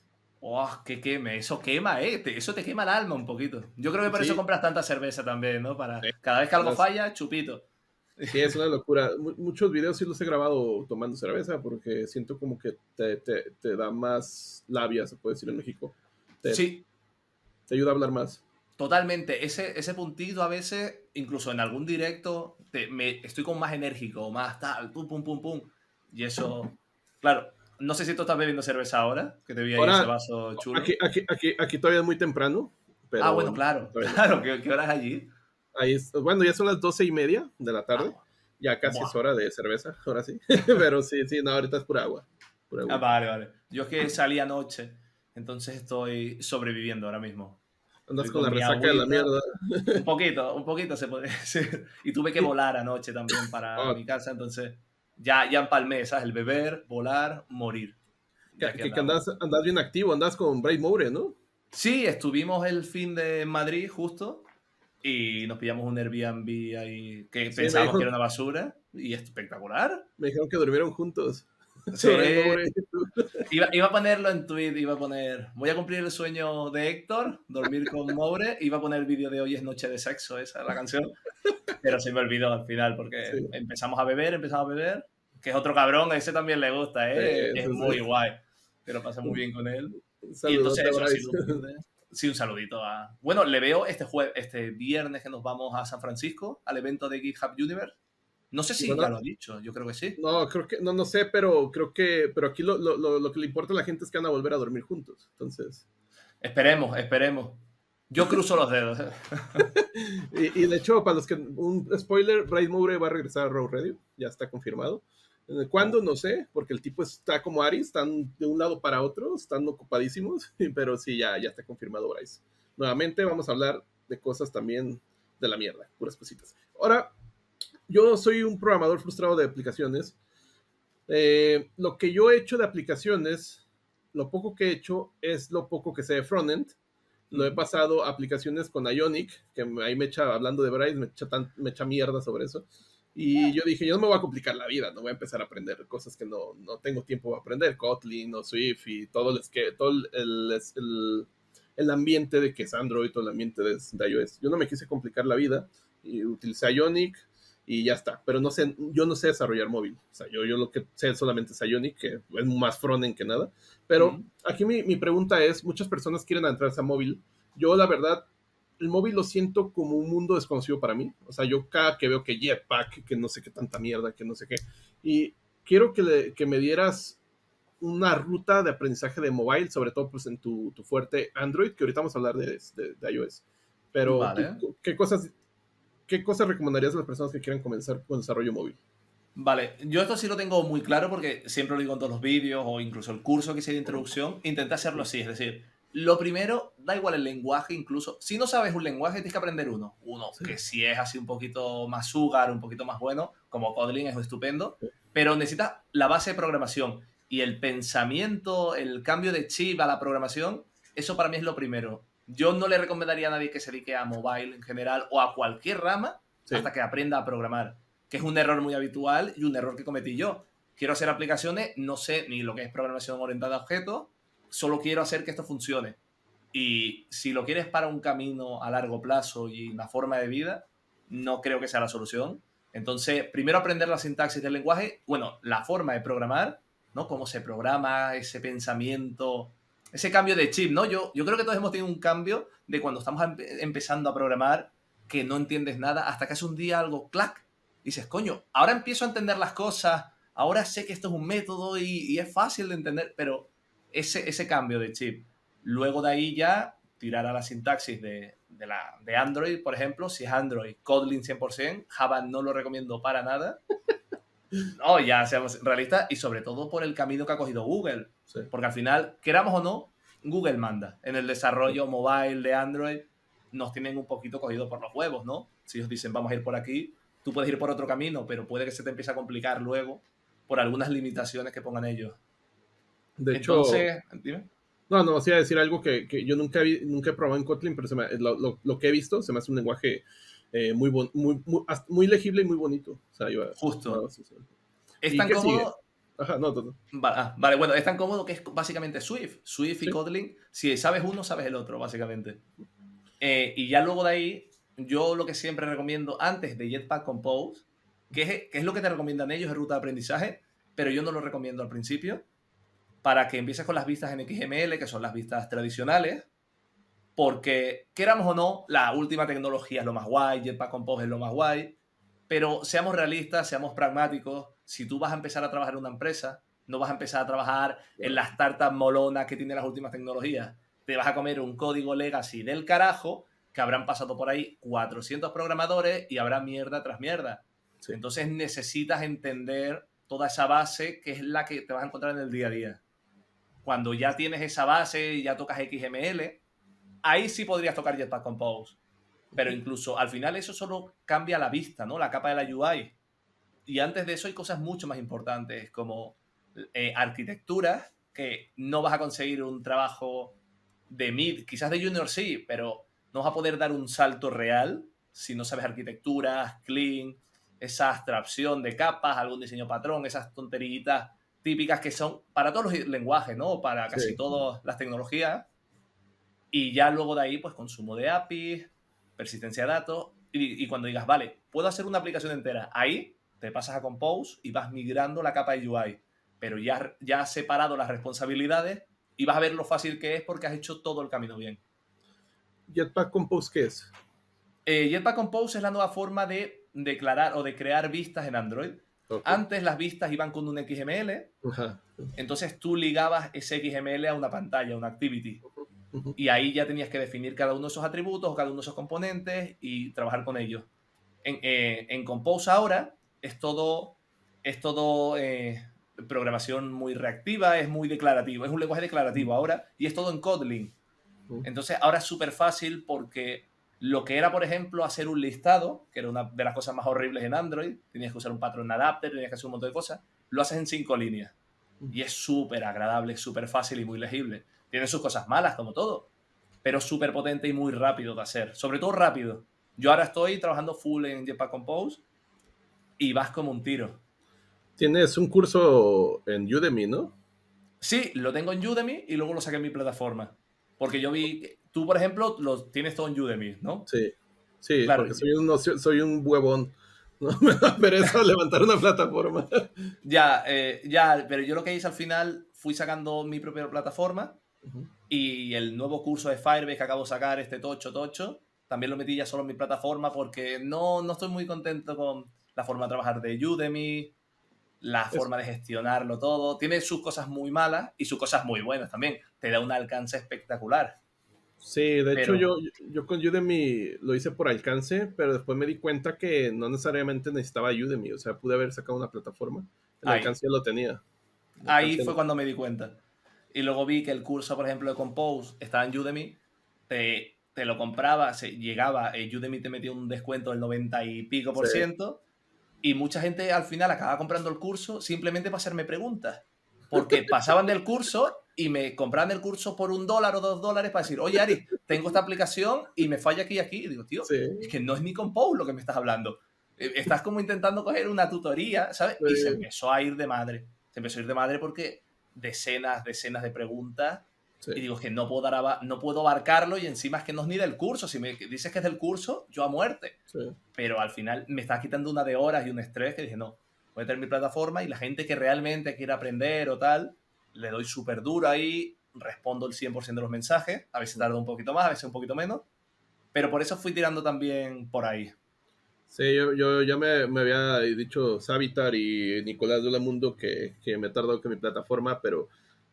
Oh, que queme, eso quema, ¿eh? Te, eso te quema el alma un poquito. Yo creo que por Sí, eso compras tanta cerveza también, ¿no? Para sí, cada vez que algo las, falla, chupito. sí, es una locura. Muchos videos sí los he grabado tomando cerveza porque siento como que te, te, te da más labia, se puede decir en México. Te, Sí, te ayuda a hablar más. totalmente. Ese, ese puntito a veces, incluso en algún directo, te, me, estoy como más enérgico, más tal, pum, pum, pum, pum. Y eso, claro, no sé si tú estás bebiendo cerveza ahora, que te vi ahí ese Ahora, vaso chulo. aquí, aquí, aquí, aquí todavía es muy temprano, Ah, pero bueno, claro, todavía no. claro, ¿qué, qué hora es allí? Ahí es, bueno, ya son las doce y media de la Ah, tarde. Ya casi es buah. hora de cerveza, ahora sí. Pero sí, sí, no, ahorita es pura agua. Pura Ah, agüita. vale, vale. Yo es que salí anoche, entonces estoy sobreviviendo ahora mismo. Andas Estoy con con la mi resaca de la agüita. mierda. Un poquito, un poquito se puede decir. Y tuve que volar anoche también para Oh, mi casa, entonces ya, ya empalmé, ¿sabes? El beber, volar, morir. que, Ya que que, que andamos. andas, andas bien activo, andas con Braid Moure, ¿no? Sí, estuvimos el fin de Madrid justo y nos pillamos un Airbnb ahí que Sí, me pensábamos que dijo, era una basura y espectacular. me dijeron que durmieron juntos. Sí, Braid Moure y tú. Iba, iba a ponerlo en tweet, iba a poner, voy a cumplir el sueño de Héctor, dormir con Moure, iba a poner el vídeo de hoy es noche de sexo, esa es la canción, pero se me olvidó al final porque Sí, empezamos a beber, empezamos a beber, que es otro cabrón, a ese también le gusta, ¿eh? sí, Es sí, muy sí. guay, pero pasa muy bien con él. Un Y entonces saludote a eso ha Bryce. sido un fin de... Sí, un saludito a... Bueno, le veo este, jue... este viernes que nos vamos a San Francisco, al evento de GitHub Universe. No sé Y si van a, ya lo ha dicho, yo creo que sí. no, creo que, no, no sé, pero creo que, pero aquí lo, lo, lo, lo que le importa a la gente es que van a volver a dormir juntos. Entonces, Esperemos, esperemos. Yo cruzo los dedos. y, y de hecho, para los que, un spoiler, Braid Moure va a regresar a Raw Radio, ya está confirmado. ¿Cuándo? No sé, porque el tipo está como Ari, están de un lado para otro, están ocupadísimos, pero sí, ya, ya está confirmado Bryce. Nuevamente vamos a hablar de cosas también de la mierda, puras cositas. Ahora, yo soy un programador frustrado de aplicaciones. Eh, lo que yo he hecho de aplicaciones, lo poco que he hecho es lo poco que sé de frontend. Lo he pasado a aplicaciones con Ionic, que ahí me echa, hablando de Bryce, me echa, tan, me echa mierda sobre eso. Y yo dije, yo no me voy a complicar la vida, no voy a empezar a aprender cosas que no, no tengo tiempo para aprender, Kotlin o Swift y todo, el, que, todo el, el, el, el ambiente de que es Android, todo el ambiente de, de iOS. Yo no me quise complicar la vida y utilicé Ionic y ya está, pero no sé, yo no sé desarrollar móvil, o sea, yo, yo lo que sé solamente es Ionic, que es más frontend que nada, pero Mm. aquí mi, mi pregunta es, muchas personas quieren entrarse a móvil, yo la verdad el móvil lo siento como un mundo desconocido para mí. O sea, yo cada que veo que Jetpack, que no sé qué tanta mierda, que no sé qué. Y quiero que, le, que me dieras una ruta de aprendizaje de mobile, sobre todo pues en tu, tu fuerte Android, que ahorita vamos a hablar de, de, de iOS. Pero, Vale. ¿tú, ¿qué, cosas, ¿qué cosas recomendarías a las personas que quieran comenzar con desarrollo móvil? Vale, yo esto sí lo tengo muy claro porque siempre lo digo en todos los vídeos o incluso el curso que hice de introducción, intenté hacerlo así, es decir, Lo primero, da igual el lenguaje, incluso. Si no sabes un lenguaje, tienes que aprender uno. Uno sí. que si es así un poquito más sugar, un poquito más bueno, como Kotlin es estupendo, sí. pero necesitas la base de programación. Y el pensamiento, el cambio de chip a la programación, eso para mí es lo primero. Yo no le recomendaría a nadie que se dedique a mobile en general o a cualquier rama sí. hasta que aprenda a programar, que es un error muy habitual y un error que cometí yo. Quiero hacer aplicaciones, no sé ni lo que es programación orientada a objetos, solo quiero hacer que esto funcione. Y si lo quieres para un camino a largo plazo y una forma de vida, no creo que sea la solución. Entonces, primero aprender la sintaxis del lenguaje, bueno, la forma de programar, ¿no? Cómo se programa, ese pensamiento, ese cambio de chip, ¿no? Yo, yo creo que todos hemos tenido un cambio de cuando estamos empe- empezando a programar, que no entiendes nada, hasta que hace un día algo, clac, y dices, coño, ahora empiezo a entender las cosas, ahora sé que esto es un método y, y es fácil de entender, pero ese, ese cambio de chip. Luego de ahí ya tirar a la sintaxis de, de, la, de Android, por ejemplo, si es Android, Kotlin cien por ciento, Java no lo recomiendo para nada. No, ya seamos realistas y sobre todo por el camino que ha cogido Google. Sí. Porque al final, queramos o no, Google manda. En el desarrollo mobile de Android nos tienen un poquito cogido por los huevos, ¿no? Si ellos dicen vamos a ir por aquí, tú puedes ir por otro camino, pero puede que se te empiece a complicar luego por algunas limitaciones que pongan ellos. De hecho, Entonces, dime. No, no, sí, a decir algo que, que yo nunca, vi, nunca he probado en Kotlin, pero se me, lo, lo, lo que he visto se me hace un lenguaje eh, muy, bon, muy, muy, muy legible y muy bonito. O sea, yo, Justo. No, sí, sí. Es tan cómodo. Ajá, no, no, no. Vale, ah, vale, bueno, es tan cómodo que es básicamente Swift. Swift y ¿sí? Kotlin, si sabes uno, sabes el otro, básicamente. Eh, y ya luego de ahí, yo lo que siempre recomiendo antes de Jetpack Compose, que es, que es lo que te recomiendan ellos en ruta de aprendizaje, pero yo no lo recomiendo al principio, para que empieces con las vistas en X M L, que son las vistas tradicionales, porque, queramos o no, la última tecnología es lo más guay, Jetpack Compose es lo más guay, pero seamos realistas, seamos pragmáticos. Si tú vas a empezar a trabajar en una empresa, no vas a empezar a trabajar en las startups molonas que tienen las últimas tecnologías. Te vas a comer un código legacy del carajo, que habrán pasado por ahí cuatrocientos programadores y habrá mierda tras mierda. Sí. Entonces necesitas entender toda esa base que es la que te vas a encontrar en el día a día. Cuando ya tienes esa base y ya tocas X M L, ahí sí podrías tocar Jetpack Compose. Pero incluso al final eso solo cambia la vista, ¿no? La capa de la U I. Y antes de eso hay cosas mucho más importantes como eh, arquitecturas, que no vas a conseguir un trabajo de mid, quizás de junior sí, pero no vas a poder dar un salto real si no sabes arquitecturas, clean, esa abstracción de capas, algún diseño patrón, esas tonteritas típicas que son para todos los lenguajes, ¿no? Para casi sí. todas las tecnologías. Y ya luego de ahí, pues consumo de A P I, persistencia de datos. Y, y cuando digas, vale, puedo hacer una aplicación entera, ahí te pasas a Compose y vas migrando la capa de U I. Pero ya, ya has separado las responsabilidades y vas a ver lo fácil que es porque has hecho todo el camino bien. ¿Jetpack Compose qué es? Eh, Jetpack Compose es la nueva forma de declarar o de crear vistas en Android. Okay. Antes las vistas iban con un X M L, uh-huh. entonces tú ligabas ese X M L a una pantalla, a una activity. Uh-huh. Uh-huh. Y ahí ya tenías que definir cada uno de esos atributos o cada uno de esos componentes y trabajar con ellos. En, eh, en Compose ahora es todo, es todo eh, programación muy reactiva, es muy declarativo, es un lenguaje declarativo uh-huh. ahora y es todo en Kotlin. Uh-huh. Entonces ahora es súper fácil porque lo que era, por ejemplo, hacer un listado, que era una de las cosas más horribles en Android, tenías que usar un patrón adapter, tenías que hacer un montón de cosas, lo haces en cinco líneas. Y es súper agradable, súper fácil y muy legible. Tiene sus cosas malas, como todo, pero súper potente y muy rápido de hacer. Sobre todo rápido. Yo ahora estoy trabajando full en Jetpack Compose y vas como un tiro. Tienes un curso en Udemy, ¿no? Sí, lo tengo en Udemy y luego lo saqué en mi plataforma. Porque yo vi... Tú, por ejemplo, lo tienes todo en Udemy, ¿no? Sí, sí, claro. Porque soy un, soy un huevón. No me da pereza levantar una plataforma. Ya, eh, ya, pero yo lo que hice al final fui sacando mi propia plataforma uh-huh. y el nuevo curso de Firebase que acabo de sacar, este Tocho Tocho, también lo metí ya solo en mi plataforma porque no, no estoy muy contento con la forma de trabajar de Udemy, la es... forma de gestionarlo todo. Tiene sus cosas muy malas y sus cosas muy buenas también. Te da un alcance espectacular. Sí, de pero... hecho yo, yo con Udemy lo hice por alcance, pero después me di cuenta que no necesariamente necesitaba Udemy, o sea, pude haber sacado una plataforma, el ahí. alcance ya lo tenía. Ahí fue no. cuando me di cuenta. y luego vi que el curso, por ejemplo, de Compose estaba en Udemy, te, te lo compraba, se, llegaba, eh, Udemy te metía un descuento del noventa y pico por Sí. ciento, y mucha gente al final acababa comprando el curso simplemente para hacerme preguntas, porque pasaban del curso y me compraban el curso por un dólar o dos dólares para decir, oye, Ari, tengo esta aplicación y me falla aquí y aquí. Y digo, tío, Sí. es que no es ni Compose lo que me estás hablando. Estás como intentando coger una tutoría, ¿sabes? Sí. Y se empezó a ir de madre. Se empezó a ir de madre porque decenas, decenas de preguntas. Sí. Y digo, es que no puedo, dar, no puedo abarcarlo y encima es que no es ni del curso. Si me dices que es del curso, yo a muerte. Sí. Pero al final me estás quitando una de horas y un estrés que dije, no, voy a tener mi plataforma y la gente que realmente quiere aprender o tal, le doy súper duro ahí, respondo el cien por ciento de los mensajes, a veces tarda un poquito más, a veces un poquito menos, pero por eso fui tirando también por ahí. Sí, yo, yo ya me, me había dicho Savitar y Nicolás de Mundo que, que me tardó que mi plataforma, pero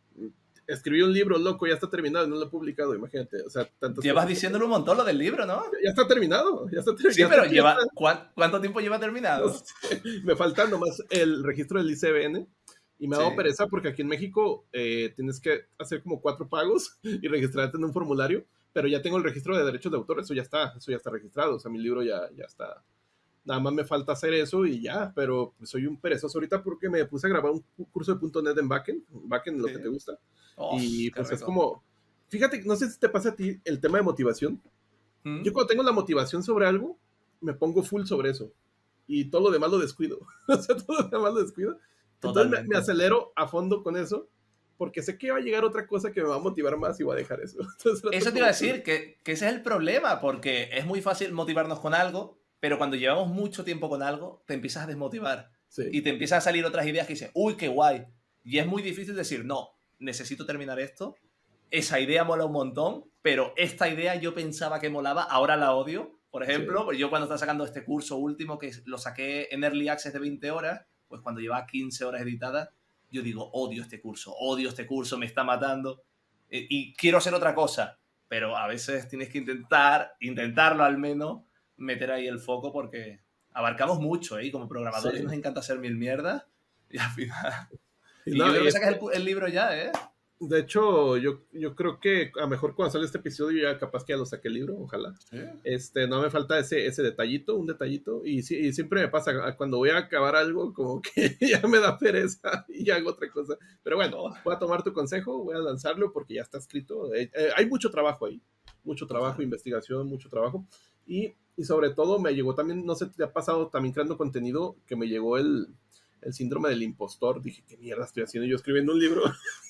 escribí un libro, loco, ya está terminado, no lo he publicado, imagínate. O sea, tantas Llevas cosas. Diciéndolo un montón lo del libro, ¿no? Ya está terminado, ya está terminado. Sí, pero lleva, ¿cuánto tiempo lleva terminado? No sé, me falta nomás el registro del I C B N y me ha dado Sí. pereza porque aquí en México eh, tienes que hacer como cuatro pagos y registrarte en un formulario, pero ya tengo el registro de derechos de autor, eso ya está, eso ya está registrado, o sea, mi libro ya, ya está. Nada más me falta hacer eso y ya, pero pues soy un perezoso ahorita porque me puse a grabar un curso de .NET en backend, backend lo Sí. que te gusta. Oh, Y qué pues rico. es como, fíjate, no sé si te pasa a ti el tema de motivación. ¿Mm? Yo cuando tengo la motivación sobre algo, me pongo full sobre eso. Y todo lo demás lo descuido. O sea, todo lo demás lo descuido. Entonces me, me acelero a fondo con eso, porque sé que va a llegar otra cosa que me va a motivar más y voy a dejar eso. Entonces, eso te iba a decir, que, que ese es el problema, porque es muy fácil motivarnos con algo, pero cuando llevamos mucho tiempo con algo, te empiezas a desmotivar. Sí. Y te empiezan a salir otras ideas que dices, uy, qué guay. Y es muy difícil decir, no, necesito terminar esto. Esa idea mola un montón, pero esta idea yo pensaba que molaba, ahora la odio. Por ejemplo, sí. Yo cuando estaba sacando este curso último, que lo saqué en Early Access de veinte horas, pues cuando llevaba quince horas editadas, yo digo, odio este curso, odio este curso, me está matando. Eh, y quiero hacer otra cosa. Pero a veces tienes que intentar, intentarlo al menos, meter ahí el foco porque abarcamos mucho, ¿eh? Y como programadores sí. Nos encanta hacer mil mierdas y al final... Y no, yo creo que sacas el, el libro ya, ¿eh? De hecho, yo, yo creo que a lo mejor cuando sale este episodio ya capaz que ya lo saqué el libro, ojalá. ¿Sí? Este, no me falta ese, ese detallito, un detallito. Y, sí, y siempre me pasa, cuando voy a acabar algo, como que ya me da pereza y hago otra cosa. Pero bueno, voy a tomar tu consejo, voy a lanzarlo porque ya está escrito. Eh, eh, hay mucho trabajo ahí, mucho trabajo, okay. Investigación, mucho trabajo. Y, y sobre todo me llegó también, no sé, te ha pasado también creando contenido, que me llegó el... el síndrome del impostor. Dije, ¿qué mierda estoy haciendo yo escribiendo un libro?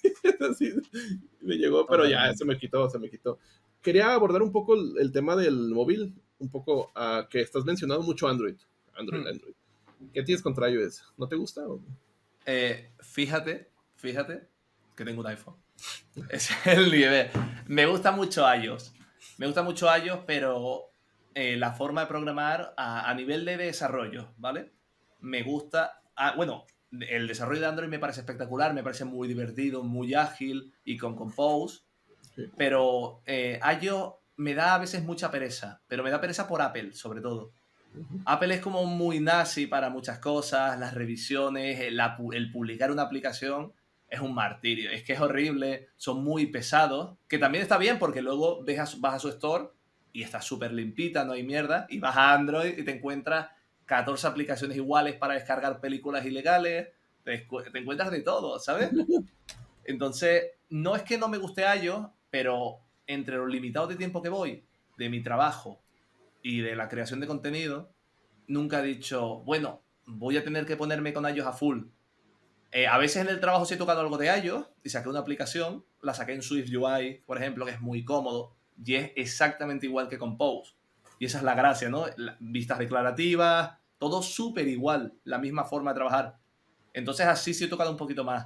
Así, me llegó, pero ya, se me quitó, se me quitó. Quería abordar un poco el, el tema del móvil, un poco, uh, que estás mencionando mucho Android. Android, hmm. Android. ¿Qué tienes contra iOS? ¿No te gusta? O? Eh, fíjate, fíjate que tengo un iPhone. Es el nivel. Me gusta mucho iOS. Me gusta mucho iOS, pero eh, la forma de programar a, a nivel de desarrollo, ¿vale? Me gusta... Ah, bueno, el desarrollo de Android me parece espectacular, me parece muy divertido, muy ágil y con Compose, sí. Pero eh, iOS me da a veces mucha pereza, pero me da pereza por Apple, sobre todo. Uh-huh. Apple es como muy nazi para muchas cosas, las revisiones, el, el publicar una aplicación es un martirio, es que es horrible, son muy pesados, que también está bien porque luego ves a, vas a su store y está súper limpita, no hay mierda, y vas a Android y te encuentras catorce aplicaciones iguales para descargar películas ilegales, te, te encuentras de todo, ¿sabes? Entonces, no es que no me guste iOS, pero entre los limitados de tiempo que voy, de mi trabajo y de la creación de contenido, nunca he dicho, bueno, voy a tener que ponerme con iOS a full. Eh, a veces en el trabajo sí he tocado algo de iOS y saqué una aplicación, la saqué en Swift U I, por ejemplo, que es muy cómodo y es exactamente igual que Compose. Y esa es la gracia, ¿no? Vistas declarativas, todo súper igual, la misma forma de trabajar. Entonces así sí he tocado un poquito más.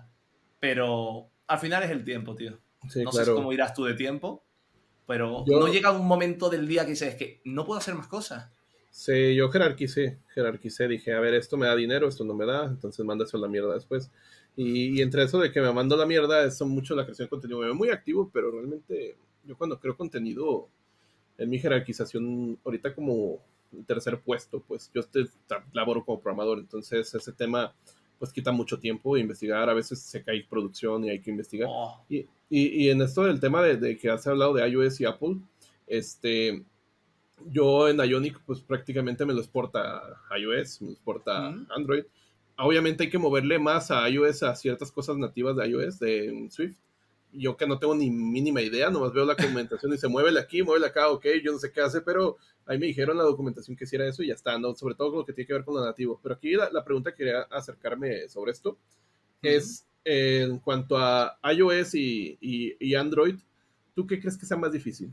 Pero al final es el tiempo, tío. Sí, no claro. sé cómo irás tú de tiempo, pero yo... no llega un momento del día que dices, es que no puedo hacer más cosas. Sí, yo jerarquicé, jerarquicé, dije, a ver, esto me da dinero, esto no me da, entonces manda eso a la mierda después. Y, y entre eso de que me mando a la mierda, son mucho la creación de contenido. Me veo muy activo, pero realmente yo cuando creo contenido, en mi jerarquización, ahorita como tercer puesto, pues yo estoy, laboro como programador, entonces ese tema pues quita mucho tiempo investigar, a veces se cae producción y hay que investigar. Oh. Y, y, y en esto del tema de, de que has hablado de iOS y Apple, este, yo en Ionic pues prácticamente me lo exporta a iOS, me lo exporta Mm. a Android. Obviamente hay que moverle más a iOS a ciertas cosas nativas de iOS, de Swift. Yo que no tengo ni mínima idea, nomás veo la documentación y se mueve aquí, mueve acá, ok, yo no sé qué hace, pero ahí me dijeron la documentación que hiciera eso y ya está, ¿no? Sobre todo con lo que tiene que ver con lo nativo. Pero aquí la, la pregunta que quería acercarme sobre esto Mm. es eh, en cuanto a iOS y, y, y Android, ¿tú qué crees que sea más difícil?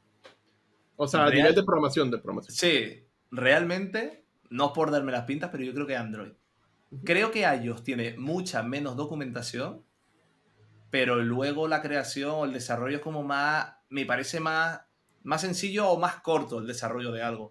O sea, a Real, nivel de programación, de programación. sí, realmente, no por darme las pintas, pero yo creo que Android. Creo que iOS tiene mucha menos documentación, pero luego la creación o el desarrollo es como más, me parece más, más sencillo o más corto el desarrollo de algo.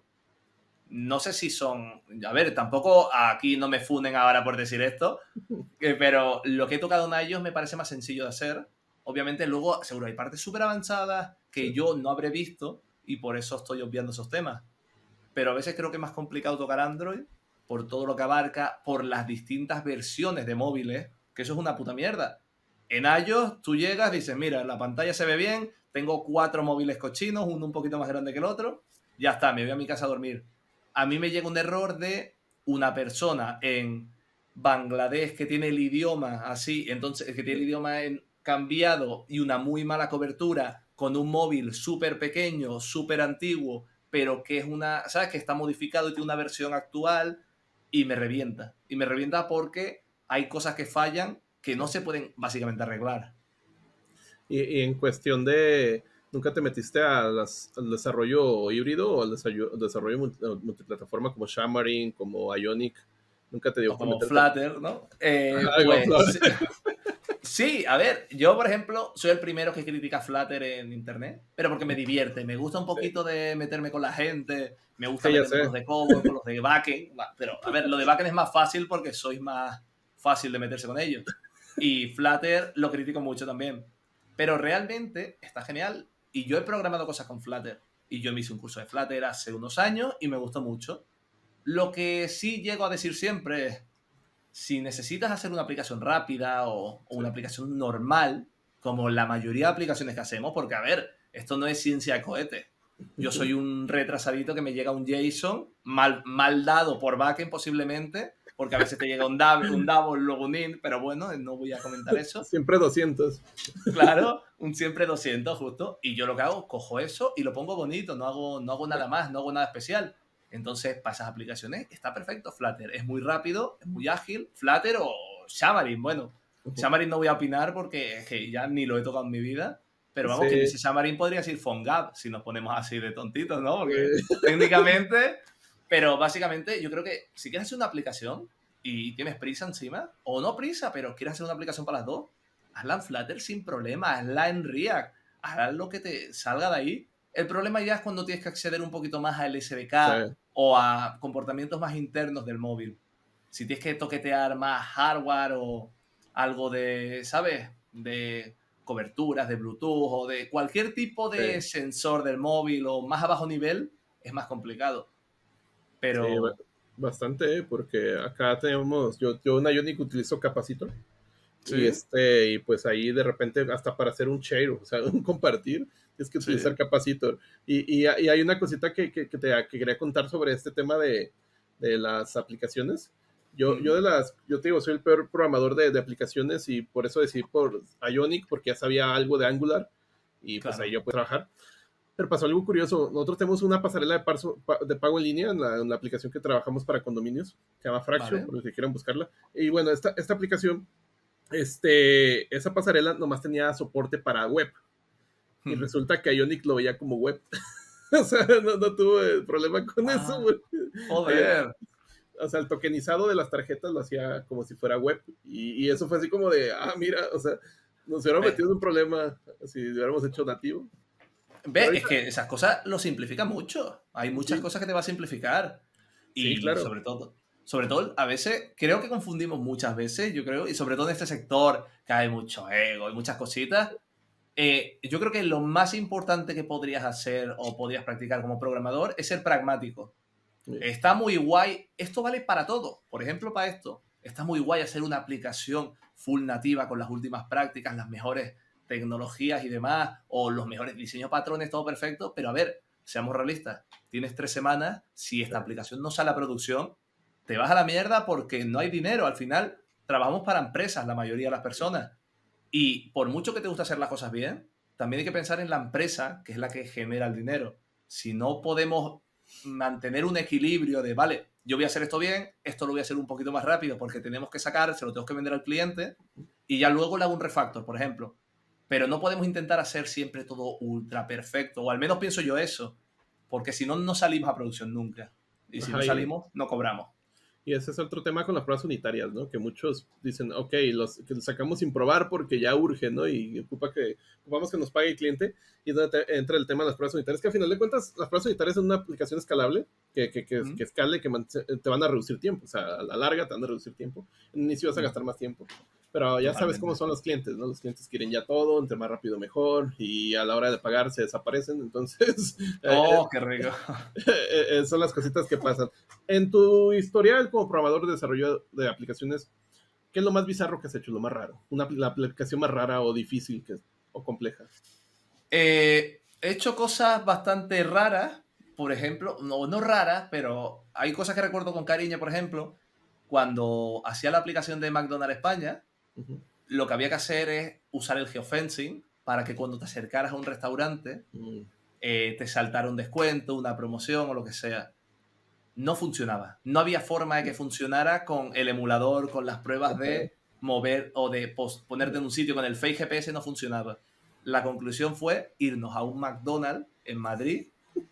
No sé si son, a ver, tampoco aquí no me funen ahora por decir esto, eh, pero lo que he tocado en iOS me parece más sencillo de hacer. Obviamente luego seguro hay partes súper avanzadas que Sí. yo no habré visto y por eso estoy obviando esos temas. Pero a veces creo que es más complicado tocar Android por todo lo que abarca, por las distintas versiones de móviles, que eso es una puta mierda. En iOS tú llegas, dices, mira, la pantalla se ve bien, tengo cuatro móviles cochinos, uno un poquito más grande que el otro, ya está, me voy a mi casa a dormir. A mí me llega un error de una persona en Bangladesh que tiene el idioma así, entonces que tiene el idioma en, cambiado y una muy mala cobertura con un móvil súper pequeño, súper antiguo, pero que es una, ¿sabes? Que está modificado y tiene una versión actual y me revienta. Y me revienta porque hay cosas que fallan que no se pueden básicamente arreglar. Y, y en cuestión de, ¿nunca te metiste a las, al desarrollo híbrido o al desarrollo, desarrollo multiplataforma como Xamarin, como Ionic? ¿Nunca te dio O por como meterte? Flutter, ¿no? Eh, Ay, pues sí, a ver, yo por ejemplo soy el primero que critica Flutter en internet, pero porque me divierte, me gusta un sí, poquito de meterme con la gente, me gusta sí, ya meterme con sé. los de Cobol, con los de backend, pero a ver, lo de backend es más fácil porque sois más fácil de meterse con ellos. Y Flutter lo critico mucho también, pero realmente está genial y yo he programado cosas con Flutter y yo me hice un curso de Flutter hace unos años y me gustó mucho. Lo que sí llego a decir siempre es, si necesitas hacer una aplicación rápida o, o una aplicación normal, como la mayoría de aplicaciones que hacemos, porque a ver, esto no es ciencia de cohete. Yo soy un retrasadito que me llega un JSON mal, mal dado por backend posiblemente, porque a veces te llega un double, un double, luego un int, pero bueno, no voy a comentar eso. Siempre doscientos. Claro, un siempre doscientos justo. Y yo lo que hago, cojo eso y lo pongo bonito, no hago, no hago nada más, no hago nada especial. Entonces, para esas aplicaciones está perfecto Flutter. Es muy rápido, es muy ágil. Flutter o Xamarin. Bueno, Xamarin no voy a opinar porque es que ya ni lo he tocado en mi vida. Pero vamos, quien Sí, dice Xamarin podría decir PhoneGap, si nos ponemos así de tontitos, ¿no? Porque sí. técnicamente... Pero básicamente yo creo que si quieres hacer una aplicación y tienes prisa encima, o no prisa, pero quieres hacer una aplicación para las dos, hazla en Flutter sin problema, hazla en React, hazla lo que te salga de ahí. El problema ya es cuando tienes que acceder un poquito más al S D K Sí. o a comportamientos más internos del móvil. Si tienes que toquetear más hardware o algo de, ¿sabes? De coberturas de Bluetooth o de cualquier tipo de Sí. sensor del móvil o más a bajo nivel, es más complicado. Sí, Pero bastante, ¿eh? Porque acá tenemos, yo, yo en Ionic utilizo Capacitor y sí, este, y pues ahí de repente hasta para hacer un share, o sea, un compartir, tienes que utilizar sí. Capacitor. Y, y, y hay una cosita que, que, que, te, que quería contar sobre este tema de, de las aplicaciones. Yo, yo Mm, de las, yo te digo, soy el peor programador de, de aplicaciones y por eso decidí por Ionic, porque ya sabía algo de Angular y pues ahí claro. yo puedo trabajar. Pero pasó algo curioso. Nosotros tenemos una pasarela de, parso, de pago en línea en la, en la, aplicación que trabajamos para condominios. Se llama Fraction, Vale. por los que quieran buscarla. Y bueno, esta, esta aplicación, este, esa pasarela nomás tenía soporte para web. Y Mm. resulta que Ionic lo veía como web. O sea, no, no tuve problema con eso. Ah, Güey. joder. O sea, el tokenizado de las tarjetas lo hacía como si fuera web. Y, y eso fue así como de, ah, mira, o sea, nos hubiéramos Ve, metido en un problema si hubiéramos hecho nativo. Pero ve, es ahorita, que esas cosas lo simplifican mucho. Hay muchas sí, cosas que te va a simplificar. sí, Y claro. sobre todo, sobre todo, a veces, creo que confundimos muchas veces, yo creo, y sobre todo en este sector, que hay mucho ego y muchas cositas. Eh, yo creo que lo más importante que podrías hacer o podrías practicar como programador es ser pragmático. Sí, Está muy guay. Esto vale para todo. Por ejemplo, para esto. está muy guay hacer una aplicación full nativa con las últimas prácticas, las mejores tecnologías y demás, o los mejores diseños patrones, todo perfecto, pero a ver, seamos realistas, tienes tres semanas, si esta aplicación no sale a producción, te vas a la mierda porque no hay dinero. Al final, trabajamos para empresas, la mayoría de las personas. Y por mucho que te guste hacer las cosas bien, también hay que pensar en la empresa, que es la que genera el dinero. Si no podemos mantener un equilibrio de, vale, yo voy a hacer esto bien, esto lo voy a hacer un poquito más rápido porque tenemos que sacar, se lo tengo que vender al cliente y ya luego le hago un refactor, por ejemplo. Pero no podemos intentar hacer siempre todo ultra perfecto, o al menos pienso yo eso, porque si no, no salimos a producción nunca. Y si Ajá, no y, salimos, no cobramos. y ese es otro tema con las pruebas unitarias, ¿no? Que muchos dicen, ok, los, que los sacamos sin probar porque ya urge, ¿no? Y ocupa que, ocupamos que nos pague el cliente. Y es donde te- entra el tema de las pruebas unitarias, que al final de cuentas, las pruebas unitarias son una aplicación escalable, que, que, que, ¿Mm? que escale, que man- te van a reducir tiempo. O sea, a la larga te van a reducir tiempo. En el inicio vas a ¿Mm? gastar más tiempo. Pero ya sabes cómo Totalmente. son los clientes, ¿no? Los clientes quieren ya todo, entre más rápido mejor, y a la hora de pagar se desaparecen. Entonces, eh, Oh, qué rico. eh, eh, son las cositas que pasan. En tu historial como programador de desarrollo de aplicaciones, ¿qué es lo más bizarro que has hecho? Lo más raro. Una, la aplicación más rara o difícil que, o compleja. Eh, he hecho cosas bastante raras, por ejemplo, no, no raras, pero hay cosas que recuerdo con cariño, por ejemplo, cuando hacía la aplicación de McDonald's España, Uh-huh. lo que había que hacer es usar el geofencing para que cuando te acercaras a un restaurante Mm. eh, te saltara un descuento, una promoción o lo que sea. No funcionaba. No había forma de que funcionara con el emulador, con las pruebas Okay. de mover o de pos- ponerte en un sitio. Con el Face G P S no funcionaba. La conclusión fue irnos a un McDonald's en Madrid,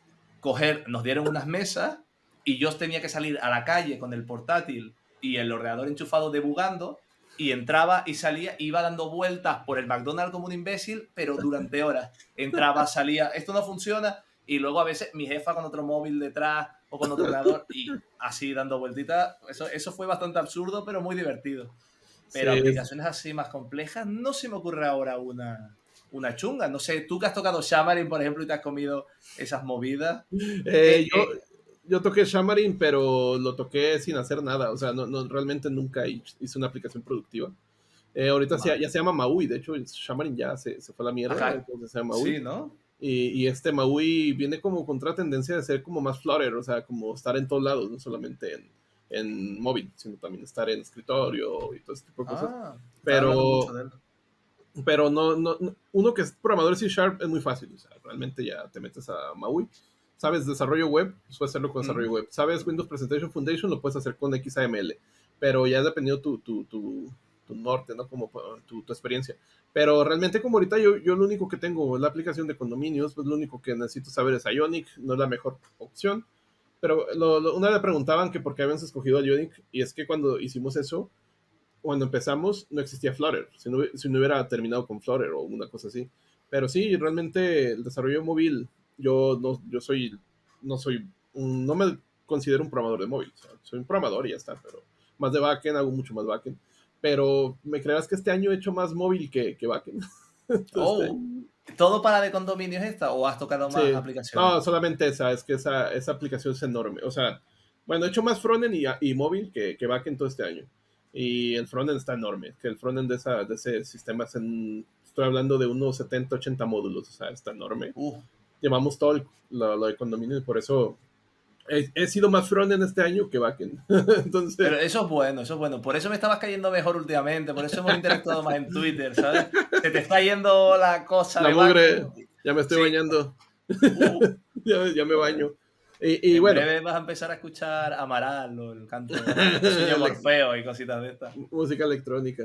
coger, nos dieron unas mesas y yo tenía que salir a la calle con el portátil y el ordenador enchufado debugando y entraba y salía, iba dando vueltas por el McDonald's como un imbécil, pero durante horas. Entraba, salía, esto no funciona y luego a veces mi jefa con otro móvil detrás o con otro ordenador y así dando vueltitas. Eso, eso fue bastante absurdo, pero muy divertido. Sí, Pero es- aplicaciones así más complejas, no se me ocurre ahora una, una chunga. No sé, tú que has tocado Xamarin, por ejemplo, y te has comido esas movidas. eh, Eh, yo, eh, yo toqué Xamarin, pero lo toqué sin hacer nada. O sea, no, no, realmente nunca hi- hice una aplicación productiva. Eh, ahorita se- vale. ya se llama Maui. De hecho, el Xamarin ya se, se fue a la mierda. Ajá. Entonces se llama Maui. Sí, ¿no? Y, y este Maui viene como contra tendencia de ser como más Flutter, o sea, como estar en todos lados, no solamente en, en móvil, sino también estar en escritorio y todo ese tipo de cosas. Ah, están hablando mucho Pero, de él. pero no, no, no- uno que es programador C Sharp es muy fácil, o sea, realmente ya te metes a Maui. ¿Sabes desarrollo web? Pues puedes hacerlo con desarrollo Mm. web. ¿Sabes Windows Presentation Foundation? Lo puedes hacer con X A M L. Pero ya dependiendo tu, tu, tu, tu norte, ¿no? Como tu, tu experiencia. Pero realmente como ahorita yo, yo lo único que tengo es la aplicación de condominios, pues lo único que necesito saber es Ionic, no es la mejor opción. Pero lo, lo, una vez me preguntaban que por qué habíamos escogido Ionic, y es que cuando hicimos eso, cuando empezamos no existía Flutter, si no, si no hubiera terminado con Flutter o una cosa así. Pero sí, realmente el desarrollo móvil, yo no, yo soy, no soy, un, no me considero un programador de móvil, o sea, soy un programador y ya está, pero más de backend, hago mucho más backend. Pero me creerás que este año he hecho más móvil que, que backend. Este Oh, año. ¿todo para de condominios esta o has tocado más Sí, aplicaciones? no, solamente esa, es que esa, esa aplicación es enorme. O sea, bueno, he hecho más frontend y, y móvil que, que backend todo este año. Y el frontend está enorme, que el frontend de, esa, de ese sistema es en, estoy hablando de unos setenta, ochenta módulos, o sea, está enorme. Uh, Llevamos todo el- lo, lo de condominio y por eso he, he sido más frontend este año que backend. Entonces, pero eso es bueno, eso es bueno. Por eso me estabas cayendo mejor últimamente, por eso hemos interactuado más en Twitter, ¿sabes? Se te está yendo la cosa la de mugre, backend. ya me estoy Sí, bañando, uh, ya, ya me joder. baño. Y, y En bueno, breve vas a empezar a escuchar Amaral o el canto, el sueño de Morfeo y cositas de estas. música electrónica.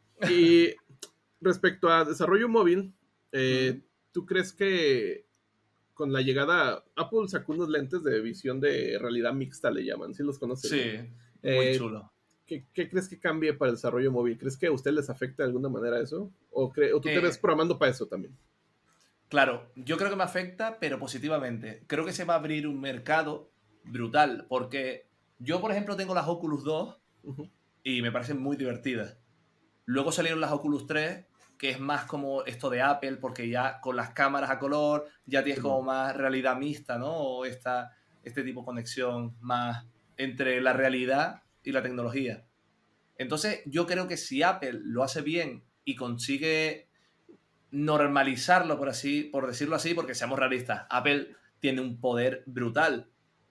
Y respecto a desarrollo móvil, eh, Mm, ¿tú crees que con la llegada, Apple sacó unos lentes de visión de realidad mixta, le llaman, sí los conoces, ¿no? sí, muy Eh, chulo. ¿qué, ¿Qué crees que cambie para el desarrollo móvil? ¿Crees que a usted les afecta de alguna manera eso? ¿O, cre- o tú te ves Eh, programando para eso también? claro, yo creo que me afecta, pero positivamente. Creo que se va a abrir un mercado brutal, porque yo, por ejemplo, tengo las Oculus dos Ujú. y me parecen muy divertidas. Luego salieron las Oculus tres, que es más como esto de Apple, porque ya con las cámaras a color ya tienes como más realidad mixta, ¿no? O esta, este tipo de conexión más entre la realidad y la tecnología. Entonces, yo creo que si Apple lo hace bien y consigue normalizarlo, por así, por decirlo así, porque seamos realistas, Apple tiene un poder brutal.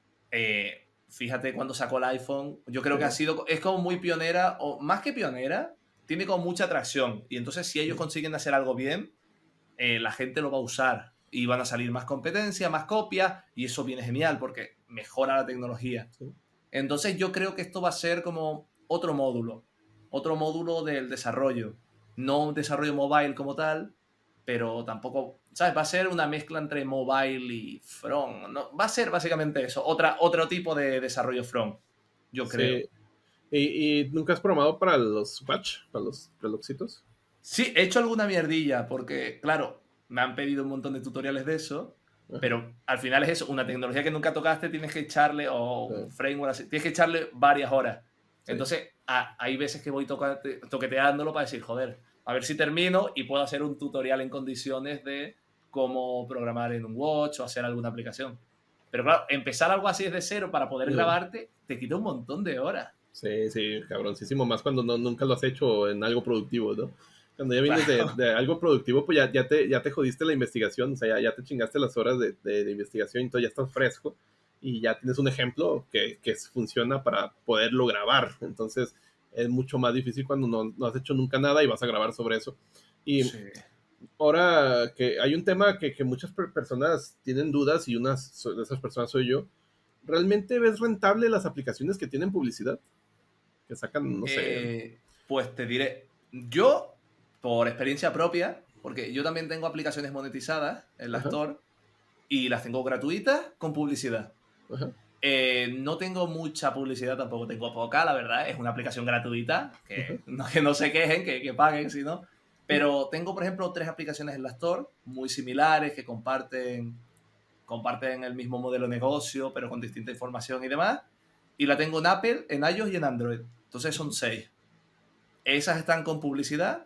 Eh, fíjate cuando sacó el iPhone, yo creo que ha sido, es como muy pionera, o más que pionera, tiene como mucha atracción. Y entonces, si ellos consiguen hacer algo bien, eh, la gente lo va a usar y van a salir más competencia, más copias, y eso viene genial porque mejora la tecnología. Sí. Entonces, yo creo que esto va a ser como otro módulo, otro módulo del desarrollo. No un desarrollo mobile como tal, pero tampoco, ¿sabes? Va a ser una mezcla entre mobile y front. ¿No? Va a ser básicamente eso, otra, otro tipo de desarrollo front, yo creo. Sí. ¿Y, ¿Y nunca has programado para los Watch, para los relojitos? Sí, he hecho alguna mierdilla, porque, claro, me han pedido un montón de tutoriales de eso, Ajá. pero al final es eso, una tecnología que nunca tocaste, tienes que echarle, o un Sí. framework así, tienes que echarle varias horas. Sí. Entonces, a, hay veces que voy tocate, toqueteándolo para decir, joder, a ver si termino y puedo hacer un tutorial en condiciones de cómo programar en un watch o hacer alguna aplicación. Pero claro, empezar algo así desde cero para poder Sí. grabarte te quita un montón de horas. Sí, sí, cabroncísimo, más cuando no, nunca lo has hecho en algo productivo, ¿no? Cuando ya vienes de, Claro. de algo productivo, pues ya, ya, te, ya te jodiste la investigación, o sea, ya, ya te chingaste las horas de, de, de investigación, entonces ya estás fresco y ya tienes un ejemplo que, que funciona para poderlo grabar. Entonces es mucho más difícil cuando no, no has hecho nunca nada y vas a grabar sobre eso. Y Sí. ahora que hay un tema que, que muchas personas tienen dudas y una de esas personas soy yo, ¿realmente ves rentable las aplicaciones que tienen publicidad? Que sacan, no sé. Eh, pues te diré, yo, por experiencia propia, porque yo también tengo aplicaciones monetizadas en la Ajá, Store y las tengo gratuitas con publicidad. ajá, Eh, no tengo mucha publicidad, tampoco tengo poca, la verdad. Es una aplicación gratuita, ajá. que no, que no se quejen, que, que paguen, si no. Pero tengo, por ejemplo, tres aplicaciones en la Store muy similares que comparten, comparten el mismo modelo de negocio, pero con distinta información y demás. Y la tengo en Apple, en iOS y en Android. Entonces son seis. Esas están con publicidad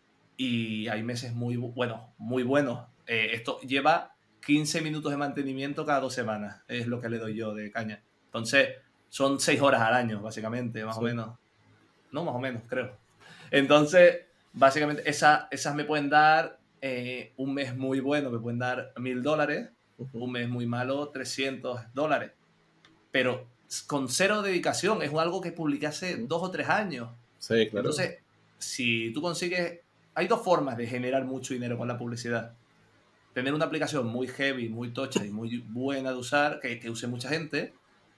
y hay meses muy buenos, muy buenos. Eh, esto lleva quince minutos de mantenimiento cada dos semanas, es lo que le doy yo de caña. Entonces, son seis horas al año, básicamente, más o Sí. menos. No, más o menos, creo. Entonces, básicamente, esa, esas me pueden dar eh, un mes muy bueno, me pueden dar mil dólares, Ujú. un mes muy malo, trescientos dólares. Pero con cero dedicación, es algo que publiqué hace dos o tres años. Sí, claro. Entonces, si tú consigues... Hay dos formas de generar mucho dinero con la publicidad. Tener una aplicación muy heavy, muy tocha y muy buena de usar, que, que use mucha gente.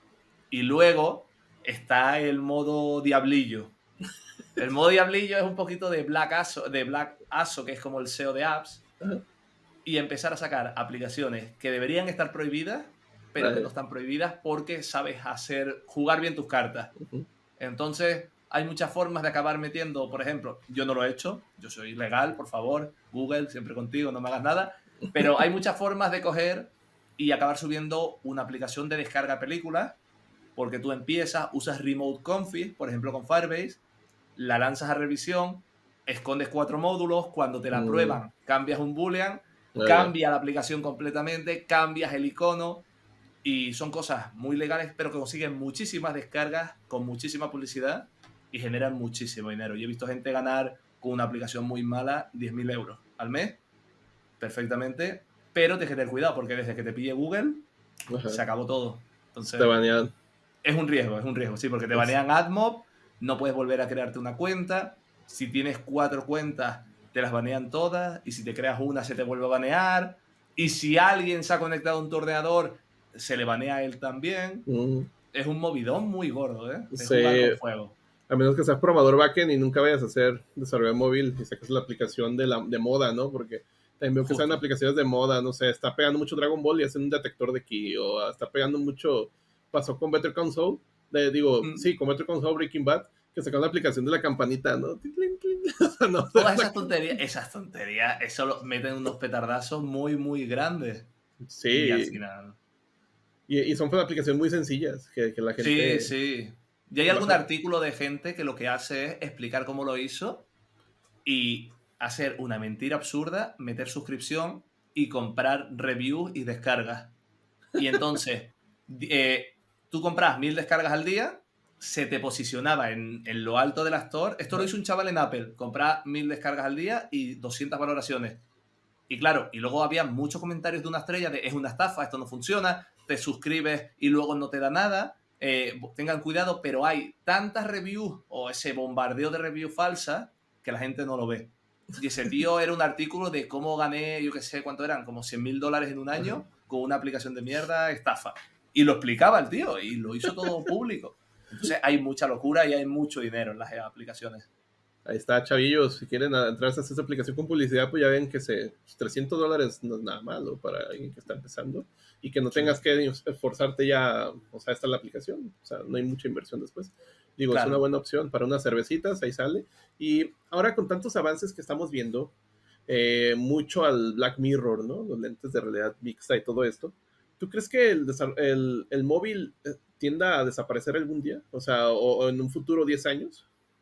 Y luego está el modo diablillo. El modo diablillo es un poquito de Black Aso, de Black Aso, que es como el S E O de apps. Ajá. Y empezar a sacar aplicaciones que deberían estar prohibidas, pero que no Vale. están prohibidas porque sabes hacer, jugar bien tus cartas. Ujú. Entonces, hay muchas formas de acabar metiendo, por ejemplo, yo no lo he hecho, yo soy legal, por favor, Google, siempre contigo, no me hagas nada, pero hay muchas formas de coger y acabar subiendo una aplicación de descarga de películas, porque tú empiezas, usas Remote Config, por ejemplo, con Firebase, la lanzas a revisión, escondes cuatro módulos, cuando te la Mm, prueban, cambias un boolean, ah, ya. cambia la aplicación completamente, cambias el icono, y son cosas muy legales, pero que consiguen muchísimas descargas con muchísima publicidad y generan muchísimo dinero. Yo he visto gente ganar con una aplicación muy mala diez mil euros al mes, perfectamente, pero tienes que tener cuidado porque desde que te pille Google Ajá. se acabó todo. Te Entonces, banean. es un riesgo, es un riesgo, sí, porque te Es- banean AdMob, no puedes volver a crearte una cuenta. Si tienes cuatro cuentas, te las banean todas, y si te creas una, se te vuelve a banear. Y si alguien se ha conectado a un ordenador, se le banea a él también. mm, Es un movidón muy gordo, ¿eh? Es jugar sí, con fuego. a menos que seas programador backend y nunca vayas a hacer desarrollo móvil y saques la aplicación de, la, de moda, ¿no? Porque también veo que salen Justo. aplicaciones de moda, no sé, está pegando mucho Dragon Ball y hacen un detector de ki, o está pegando mucho, pasó con Better Call Saul, de, digo, Mm. sí, con Better Call Saul, Breaking Bad, que sacaron la aplicación de la campanita, ¿no? Tling, tling. O sea, no, Todas esas tonterías, esas tonterías, eso lo meten unos petardazos muy, muy grandes. Y al sí, final... y, y son aplicaciones muy sencillas que, que la Sí, gente sí. Y hay algún baja. artículo de gente que lo que hace es explicar cómo lo hizo y hacer una mentira absurda, meter suscripción y comprar reviews y descargas. Y entonces, eh, tú compras mil descargas al día se te posicionaba en, en lo alto del Store. Esto lo hizo un chaval en Apple. Compraba mil descargas al día y doscientas valoraciones. Y claro, y luego había muchos comentarios de una estrella de es una estafa, esto no funciona, te suscribes y luego no te da nada. Eh, tengan cuidado, pero hay tantas reviews o ese bombardeo de reviews falsas que la gente no lo ve. Y ese tío era un artículo de cómo gané, yo qué sé cuánto eran, como cien mil dólares en un año con una aplicación de mierda, estafa. Y lo explicaba el tío y lo hizo todo público. Entonces hay mucha locura y hay mucho dinero en las aplicaciones. Ahí está, chavillos, si quieren entrar a esa aplicación con publicidad, pues ya ven que se, trescientos dólares no es nada malo para alguien que está empezando y que no tengas sí. que esforzarte ya, o sea, está la aplicación, o sea, no hay mucha inversión después. Digo, claro. Es una buena opción para unas cervecitas, ahí sale. Y ahora con tantos avances que estamos viendo, eh, mucho al Black Mirror, ¿no? Los lentes de realidad mixta y todo esto. ¿Tú crees que el, el, el móvil tienda a desaparecer algún día? O sea, o, o en un futuro diez años.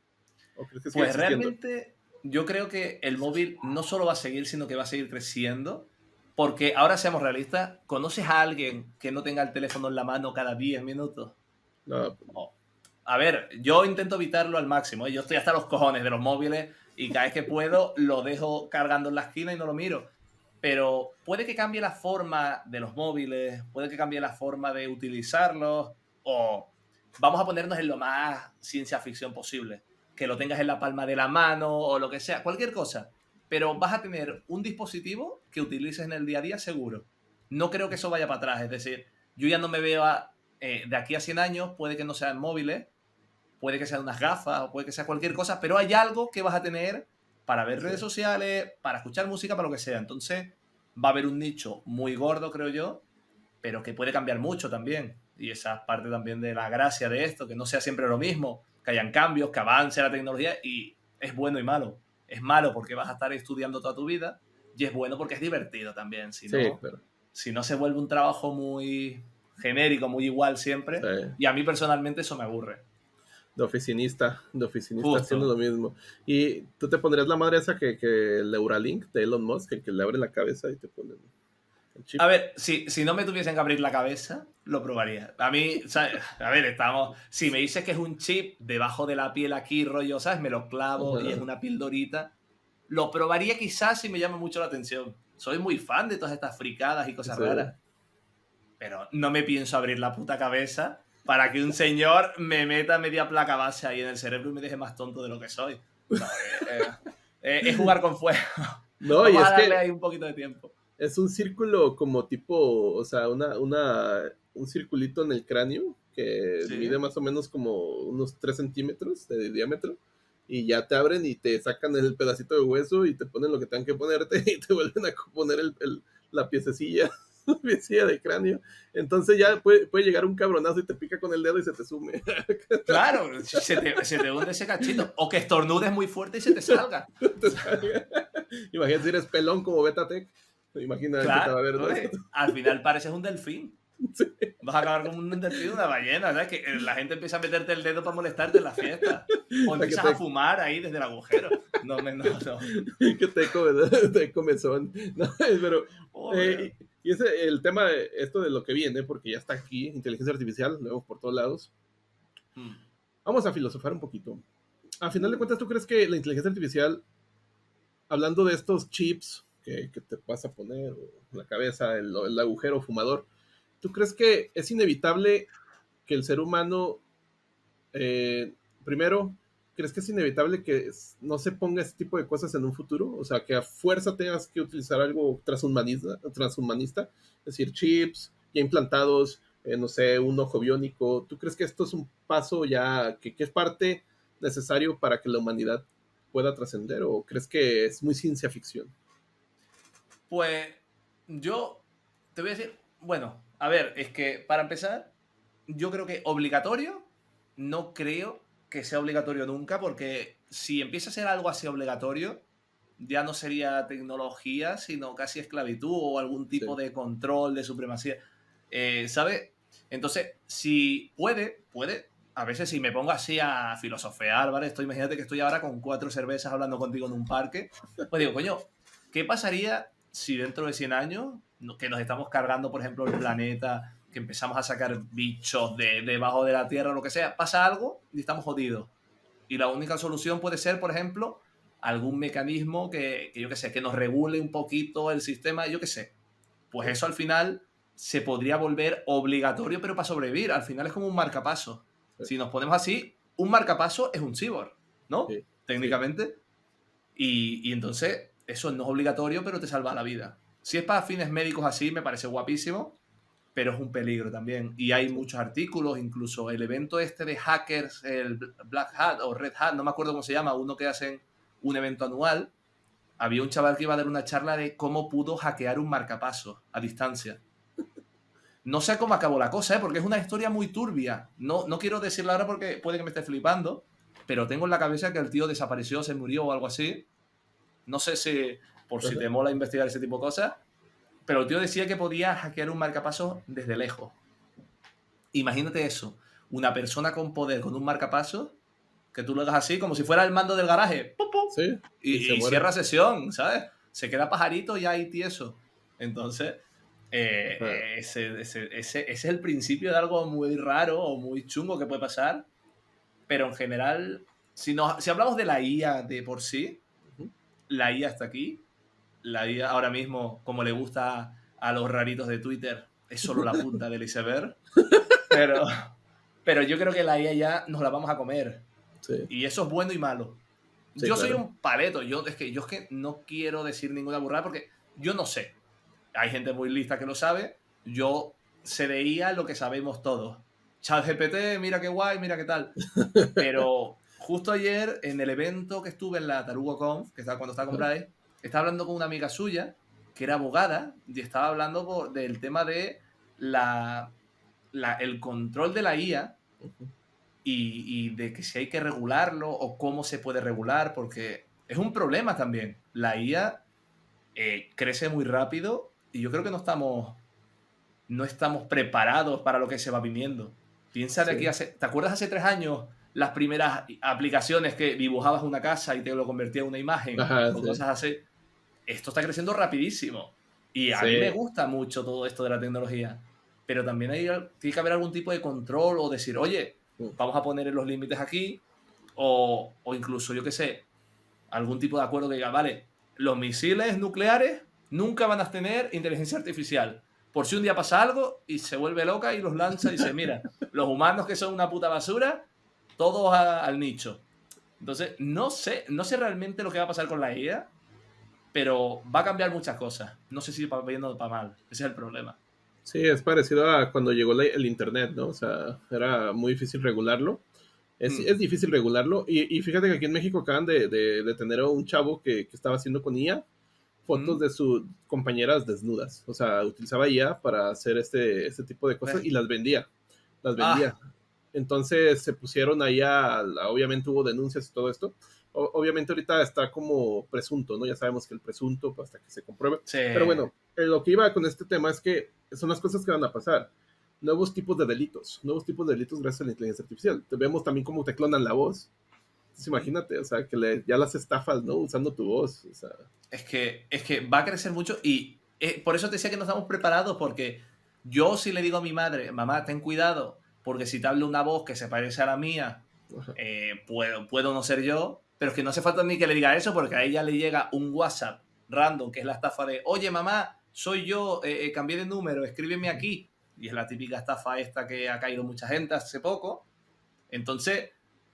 ¿O crees que sigue pues existiendo? Realmente yo creo que el móvil no solo va a seguir, sino que va a seguir creciendo. Porque ahora seamos realistas, ¿conoces a alguien que no tenga el teléfono en la mano cada diez minutos? No. Oh. A ver, yo intento evitarlo al máximo. ¿eh? Yo estoy hasta los cojones de los móviles y cada vez que puedo lo dejo cargando en la esquina y no lo miro. Pero puede que cambie la forma de los móviles, puede que cambie la forma de utilizarlos, o vamos a ponernos en lo más ciencia ficción posible. Que lo tengas en la palma de la mano o lo que sea, cualquier cosa. Pero vas a tener un dispositivo que utilices en el día a día seguro. No creo que eso vaya para atrás. Es decir, yo ya no me veo a, eh, de aquí a cien años, puede que no sean móviles, puede que sean unas gafas o puede que sea cualquier cosa, pero hay algo que vas a tener para ver redes sociales, para escuchar música, para lo que sea. Entonces va a haber un nicho muy gordo, creo yo, pero que puede cambiar mucho también. Y esa es parte también de la gracia de esto, que no sea siempre lo mismo, que hayan cambios, que avance la tecnología, y es bueno y malo. Es malo porque vas a estar estudiando toda tu vida y es bueno porque es divertido también. Si no, sí, pero... si no se vuelve un trabajo muy genérico, muy igual siempre, sí. Y a mí personalmente eso me aburre. De oficinista, de oficinista Justo. Haciendo lo mismo. Y tú te pondrías la madre esa que, que el Neuralink de Elon Musk, el que le abre la cabeza y te pone el chip. A ver, si, si no me tuviesen que abrir la cabeza, lo probaría. A mí, ¿sabes? A ver, estamos... Si me dices que es un chip debajo de la piel aquí, rollo, ¿sabes? Me lo clavo uh-huh. y es una pildorita. Lo probaría quizás si me llama mucho la atención. Soy muy fan de todas estas fricadas y cosas sí. raras. Pero no me pienso abrir la puta cabeza para que un señor me meta media placa base ahí en el cerebro y me deje más tonto de lo que soy. No, eh, eh, es jugar con fuego. No, Vamos y es a darle que ahí un poquito de tiempo. Es un círculo como tipo, o sea, una, una, un circulito en el cráneo que sí. mide más o menos como unos tres centímetros de diámetro y ya te abren y te sacan el pedacito de hueso y te ponen lo que tengan que ponerte y te vuelven a poner el, el, la piececilla. piecilla de cráneo, entonces ya puede, puede llegar un cabronazo y te pica con el dedo y se te sume. Claro, se te, se te hunde ese cachito, o que estornudes muy fuerte y se te salga. te salga. Imagínate si eres pelón como Betatec, imagina claro, que te va a ver, ¿no? Oye, al final pareces un delfín. Sí. Vas a acabar como un delfín, una ballena, ¿sabes? Que la gente empieza a meterte el dedo para molestarte en la fiesta. O empiezas te... a fumar ahí desde el agujero. No, no, no. Que te come, te comezón. No, pero... Oh, eh, y ese el tema de esto de lo que viene, porque ya está aquí, inteligencia artificial, luego por todos lados. Hmm. Vamos a filosofar un poquito. A final de cuentas, ¿tú crees que la inteligencia artificial, hablando de estos chips que, que te vas a poner, o la cabeza, el, el agujero fumador, ¿tú crees que es inevitable que el ser humano, eh, primero, crees que es inevitable que no se ponga ese tipo de cosas en un futuro? O sea, que a fuerza tengas que utilizar algo transhumanista, transhumanista, es decir, chips ya implantados, eh, no sé, un ojo biónico. ¿Tú crees que esto es un paso ya que, que es parte necesario para que la humanidad pueda trascender? ¿O crees que es muy ciencia ficción? Pues yo te voy a decir, bueno, a ver, es que para empezar, yo creo que obligatorio, no creo que sea obligatorio nunca, porque si empieza a ser algo así obligatorio, ya no sería tecnología, sino casi esclavitud o algún tipo sí. de control, de supremacía. Eh, ¿Sabes? Entonces, si puede, puede. A veces si me pongo así a filosofear, ¿vale? Esto, imagínate que estoy ahora con cuatro cervezas hablando contigo en un parque. Pues digo, coño, ¿qué pasaría si dentro de cien años, que nos estamos cargando, por ejemplo, el planeta, que empezamos a sacar bichos de debajo de la tierra o lo que sea, pasa algo y estamos jodidos. Y la única solución puede ser, por ejemplo, algún mecanismo que, que yo qué sé, que nos regule un poquito el sistema, yo qué sé. Pues eso al final se podría volver obligatorio, pero para sobrevivir. Al final es como un marcapaso. Sí. Si nos ponemos así, un marcapaso es un cyborg, ¿no? Sí. Técnicamente. Sí. Y, y entonces eso no es obligatorio, pero te salva la vida. Si es para fines médicos así, me parece guapísimo, pero es un peligro también. Y hay muchos artículos, incluso el evento este de hackers, el Black Hat o Red Hat, no me acuerdo cómo se llama, uno que hacen un evento anual. Había un chaval que iba a dar una charla de cómo pudo hackear un marcapaso a distancia. No sé cómo acabó la cosa, ¿eh? Porque es una historia muy turbia. No, no quiero decirla ahora porque puede que me esté flipando, pero tengo en la cabeza que el tío desapareció, se murió o algo así. No sé si, por si te mola investigar ese tipo de cosas, pero el tío decía que podía hackear un marcapaso desde lejos. Imagínate eso, una persona con poder, con un marcapaso, que tú lo hagas así, como si fuera el mando del garaje, ¡pum, pum! Sí, y, y, y cierra sesión, ¿sabes? Se queda pajarito y ahí tieso. Entonces, eh, uh-huh. ese, ese, ese, ese es el principio de algo muy raro o muy chungo que puede pasar, pero en general, si, nos, si hablamos de la I A de por sí, uh-huh. la I A está aquí. La I A ahora mismo, como le gusta a los raritos de Twitter, es solo la punta del iceberg. Pero, pero yo creo que la I A ya nos la vamos a comer. Sí. Y eso es bueno y malo. Sí, yo claro. soy un paleto. Yo es, que, yo es que no quiero decir ninguna burrada porque yo no sé. Hay gente muy lista que lo sabe. Yo sé de I A lo que sabemos todos. ChatGPT, mira qué guay, mira qué tal. Pero justo ayer, en el evento que estuve en la TarugoConf, que estaba cuando estaba con Bryce, estaba hablando con una amiga suya que era abogada y estaba hablando por, del tema de la, la, el control de la I A y, y de que si hay que regularlo o cómo se puede regular, porque es un problema también. La I A eh, crece muy rápido y yo creo que no estamos, no estamos preparados para lo que se va viniendo. Piensa de sí. aquí hace... ¿Te acuerdas hace tres años las primeras aplicaciones que dibujabas una casa y te lo convertía en una imagen? Ajá, o sí. cosas así. Esto está creciendo rapidísimo. Y a sí. mí me gusta mucho todo esto de la tecnología. Pero también hay, tiene que haber algún tipo de control o decir, oye, vamos a poner los límites aquí. O, o incluso, yo qué sé, algún tipo de acuerdo que diga, vale, los misiles nucleares nunca van a tener inteligencia artificial. Por si un día pasa algo y se vuelve loca y los lanza y dice, mira, los humanos que son una puta basura, todos a, al nicho. Entonces, no sé, no sé realmente lo que va a pasar con la I A, pero va a cambiar muchas cosas. No sé si para bien o para mal. Ese es el problema. Sí, es parecido a cuando llegó la, el internet, ¿no? O sea, era muy difícil regularlo. Es, mm. es difícil regularlo. Y, y fíjate que aquí en México acaban de, de, de tener a un chavo que, que estaba haciendo con I A fotos mm. de sus compañeras desnudas. O sea, utilizaba I A para hacer este, este tipo de cosas eh. y las vendía. Las vendía. Ah. Entonces se pusieron ahí a, a... Obviamente hubo denuncias y todo esto. O, obviamente ahorita está como presunto, ¿no? Ya sabemos que el presunto pues, hasta que se compruebe. Sí. Pero bueno, lo que iba con este tema es que son las cosas que van a pasar. Nuevos tipos de delitos. Nuevos tipos de delitos gracias a la inteligencia artificial. Te vemos también cómo te clonan la voz. Entonces, imagínate, o sea, que le, ya las estafas, ¿no? Usando tu voz. O sea. Es que, es que va a crecer mucho y eh, por eso te decía que no estamos preparados porque yo si le digo a mi madre, mamá, ten cuidado, porque si te habla una voz que se parece a la mía, eh, puedo, puedo no ser yo, pero es que no hace falta ni que le diga eso porque a ella le llega un WhatsApp random, que es la estafa de, oye, mamá, soy yo, eh, eh, cambié de número, escríbeme aquí. Y es la típica estafa esta que ha caído mucha gente hace poco. Entonces,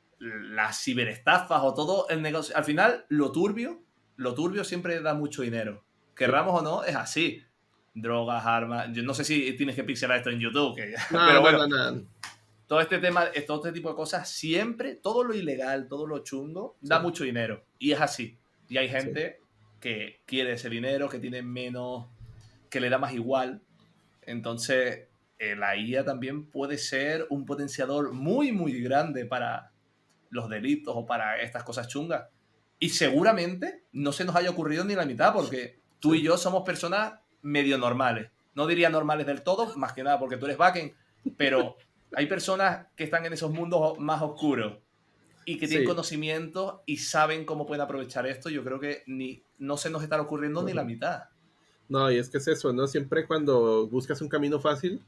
las ciberestafas o todo el negocio, al final, lo turbio, lo turbio siempre da mucho dinero. Querramos o no, es así. Drogas, armas, yo no sé si tienes que pixelar esto en YouTube, que... no, pero bueno, no, no, no. todo este tema, todo este tipo de cosas, siempre, todo lo ilegal, todo lo chungo, da sí. mucho dinero. Y es así. Y hay gente sí. que quiere ese dinero, que tiene menos, que le da más igual. Entonces, eh, la I A también puede ser un potenciador muy, muy grande para los delitos o para estas cosas chungas. Y seguramente no se nos haya ocurrido ni la mitad, porque tú y yo somos personas medio normales. No diría normales del todo, más que nada porque tú eres backend, pero hay personas que están en esos mundos más oscuros y que tienen sí. conocimientos y saben cómo pueden aprovechar esto. Yo creo que ni, no se nos está ocurriendo uh-huh. ni la mitad. No, y es que es eso, ¿no? Siempre cuando buscas un camino fácil,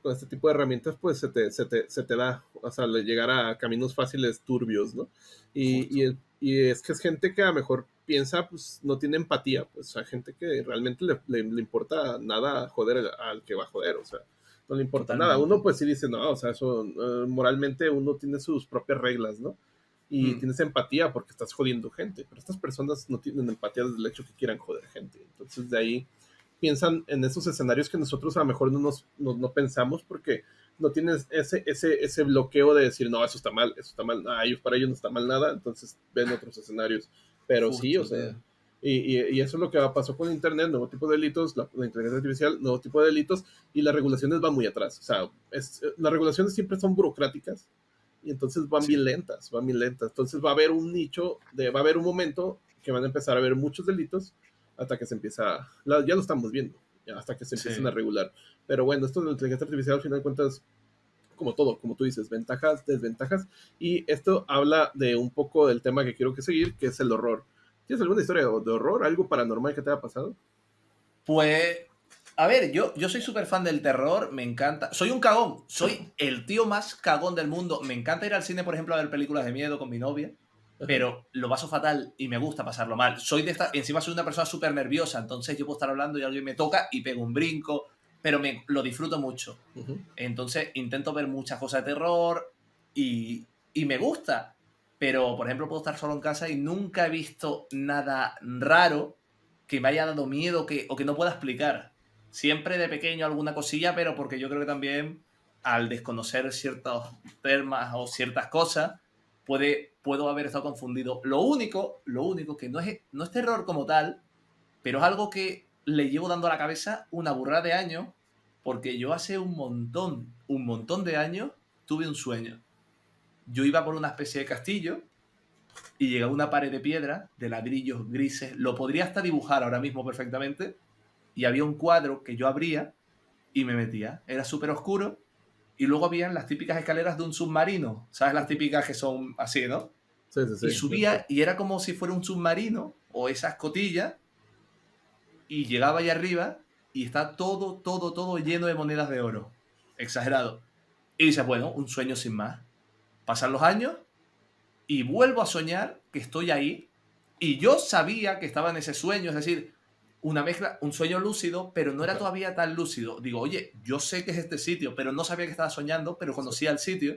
con este tipo de herramientas, pues se te, se te, se te da, o sea, llegar a caminos fáciles, turbios, ¿no? Y, y, y es que es gente que a lo mejor piensa, pues no tiene empatía, pues o sea, gente que realmente le, le, le importa nada joder al, al que va a joder, o sea, no le importa Totalmente. Nada. Uno pues sí dice, no, o sea, eso, uh, moralmente uno tiene sus propias reglas, ¿no? Y mm. tienes empatía porque estás jodiendo gente, pero estas personas no tienen empatía desde el hecho que quieran joder gente, entonces de ahí piensan en esos escenarios que nosotros a lo mejor no, nos, no, no pensamos porque no tienes ese, ese, ese bloqueo de decir, no, eso está mal, eso está mal, ah, ellos, para ellos no está mal nada, entonces ven otros escenarios, pero Justo, sí, o sea, y, y, y eso es lo que pasó con Internet, nuevo tipo de delitos, la, la inteligencia artificial, nuevo tipo de delitos, y las regulaciones van muy atrás, o sea, es, las regulaciones siempre son burocráticas, y entonces van sí. bien lentas, van bien lentas, entonces va a haber un nicho, de, va a haber un momento que van a empezar a haber muchos delitos, hasta que se empieza, la, ya lo estamos viendo, ya hasta que se empiezan sí. a regular. Pero bueno, esto de la inteligencia artificial, al final de cuentas, como todo, como tú dices, ventajas, desventajas, y esto habla de un poco del tema que quiero que seguir, que es el horror. ¿Tienes alguna historia de horror, algo paranormal que te haya pasado? Pues, a ver, yo, yo soy súper fan del terror, me encanta, soy un cagón, soy el tío más cagón del mundo, me encanta ir al cine, por ejemplo, a ver películas de miedo con mi novia, pero lo paso fatal y me gusta pasarlo mal. Soy de esta, encima soy una persona súper nerviosa, entonces yo puedo estar hablando y alguien me toca y pego un brinco, pero me, lo disfruto mucho. Uh-huh. Entonces intento ver muchas cosas de terror y, y me gusta. Pero, por ejemplo, puedo estar solo en casa y nunca he visto nada raro que me haya dado miedo que, o que no pueda explicar. Siempre de pequeño alguna cosilla, pero porque yo creo que también al desconocer ciertos temas o ciertas cosas, Puede, puedo haber estado confundido. Lo único, lo único que no es, no es terror como tal, pero es algo que le llevo dando a la cabeza una burrada de años, porque yo hace un montón, un montón de años tuve un sueño. Yo iba por una especie de castillo y llegaba una pared de piedra, de ladrillos grises, lo podría hasta dibujar ahora mismo perfectamente, y había un cuadro que yo abría y me metía. Era súper oscuro. Y luego habían las típicas escaleras de un submarino. ¿Sabes? Las típicas que son así, ¿no? Sí, sí, sí. Y subía y era como si fuera un submarino o esa escotilla. Y llegaba allá arriba y está todo, todo, todo lleno de monedas de oro. Exagerado. Y dices, bueno, un sueño sin más. Pasan los años y vuelvo a soñar que estoy ahí. Y yo sabía que estaba en ese sueño. Es decir, una mezcla, un sueño lúcido, pero no era todavía tan lúcido. Digo, oye, yo sé que es este sitio, pero no sabía que estaba soñando, pero conocía el sitio.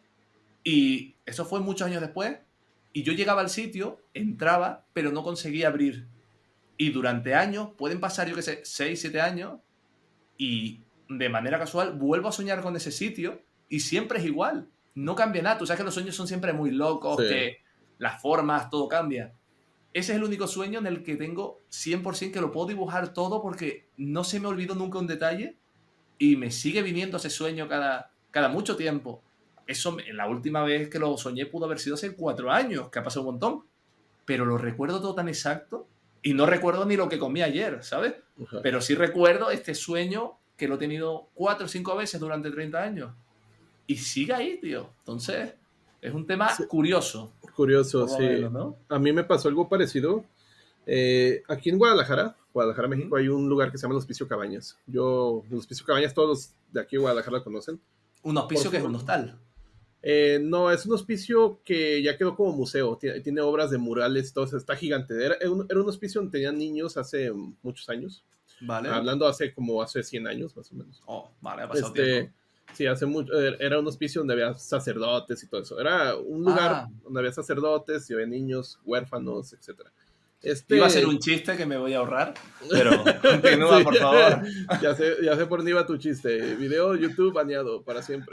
Y eso fue muchos años después. Y yo llegaba al sitio, entraba, pero no conseguía abrir. Y durante años, pueden pasar, yo qué sé, seis, siete años, y de manera casual vuelvo a soñar con ese sitio y siempre es igual. No cambia nada. Tú sabes que los sueños son siempre muy locos, sí. que las formas, todo cambia. Ese es el único sueño en el que tengo cien por ciento que lo puedo dibujar todo porque no se me olvidó nunca un detalle y me sigue viniendo ese sueño cada, cada mucho tiempo. Eso, la última vez que lo soñé pudo haber sido hace cuatro años, que ha pasado un montón. Pero lo recuerdo todo tan exacto y no recuerdo ni lo que comí ayer, ¿sabes? Uh-huh. Pero sí recuerdo este sueño que lo he tenido cuatro o cinco veces durante treinta años. Y sigue ahí, tío. Entonces, es un tema sí. curioso. Curioso, sí. Verlo, ¿no? A mí me pasó algo parecido. Eh, aquí en Guadalajara, Guadalajara, México, uh-huh. hay un lugar que se llama el Hospicio Cabañas. Yo, el Hospicio Cabañas, todos los de aquí en Guadalajara lo conocen. ¿Un hospicio que es un hostal? Eh, no, es un hospicio que ya quedó como museo. Tiene, tiene obras de murales y todo eso. Está gigante. Era, era, un, era un hospicio donde tenían niños hace muchos años. Vale. Hablando hace como hace cien años, más o menos. Oh, vale, ha pasado este, tiempo. Sí, hace mucho, era un hospicio donde había sacerdotes y todo eso. Era un lugar ah. donde había sacerdotes y había niños, huérfanos, etcétera. Este... Iba a ser un chiste que me voy a ahorrar, pero continúa, sí. por favor. Ya sé, ya sé por dónde iba tu chiste. Video YouTube baneado para siempre.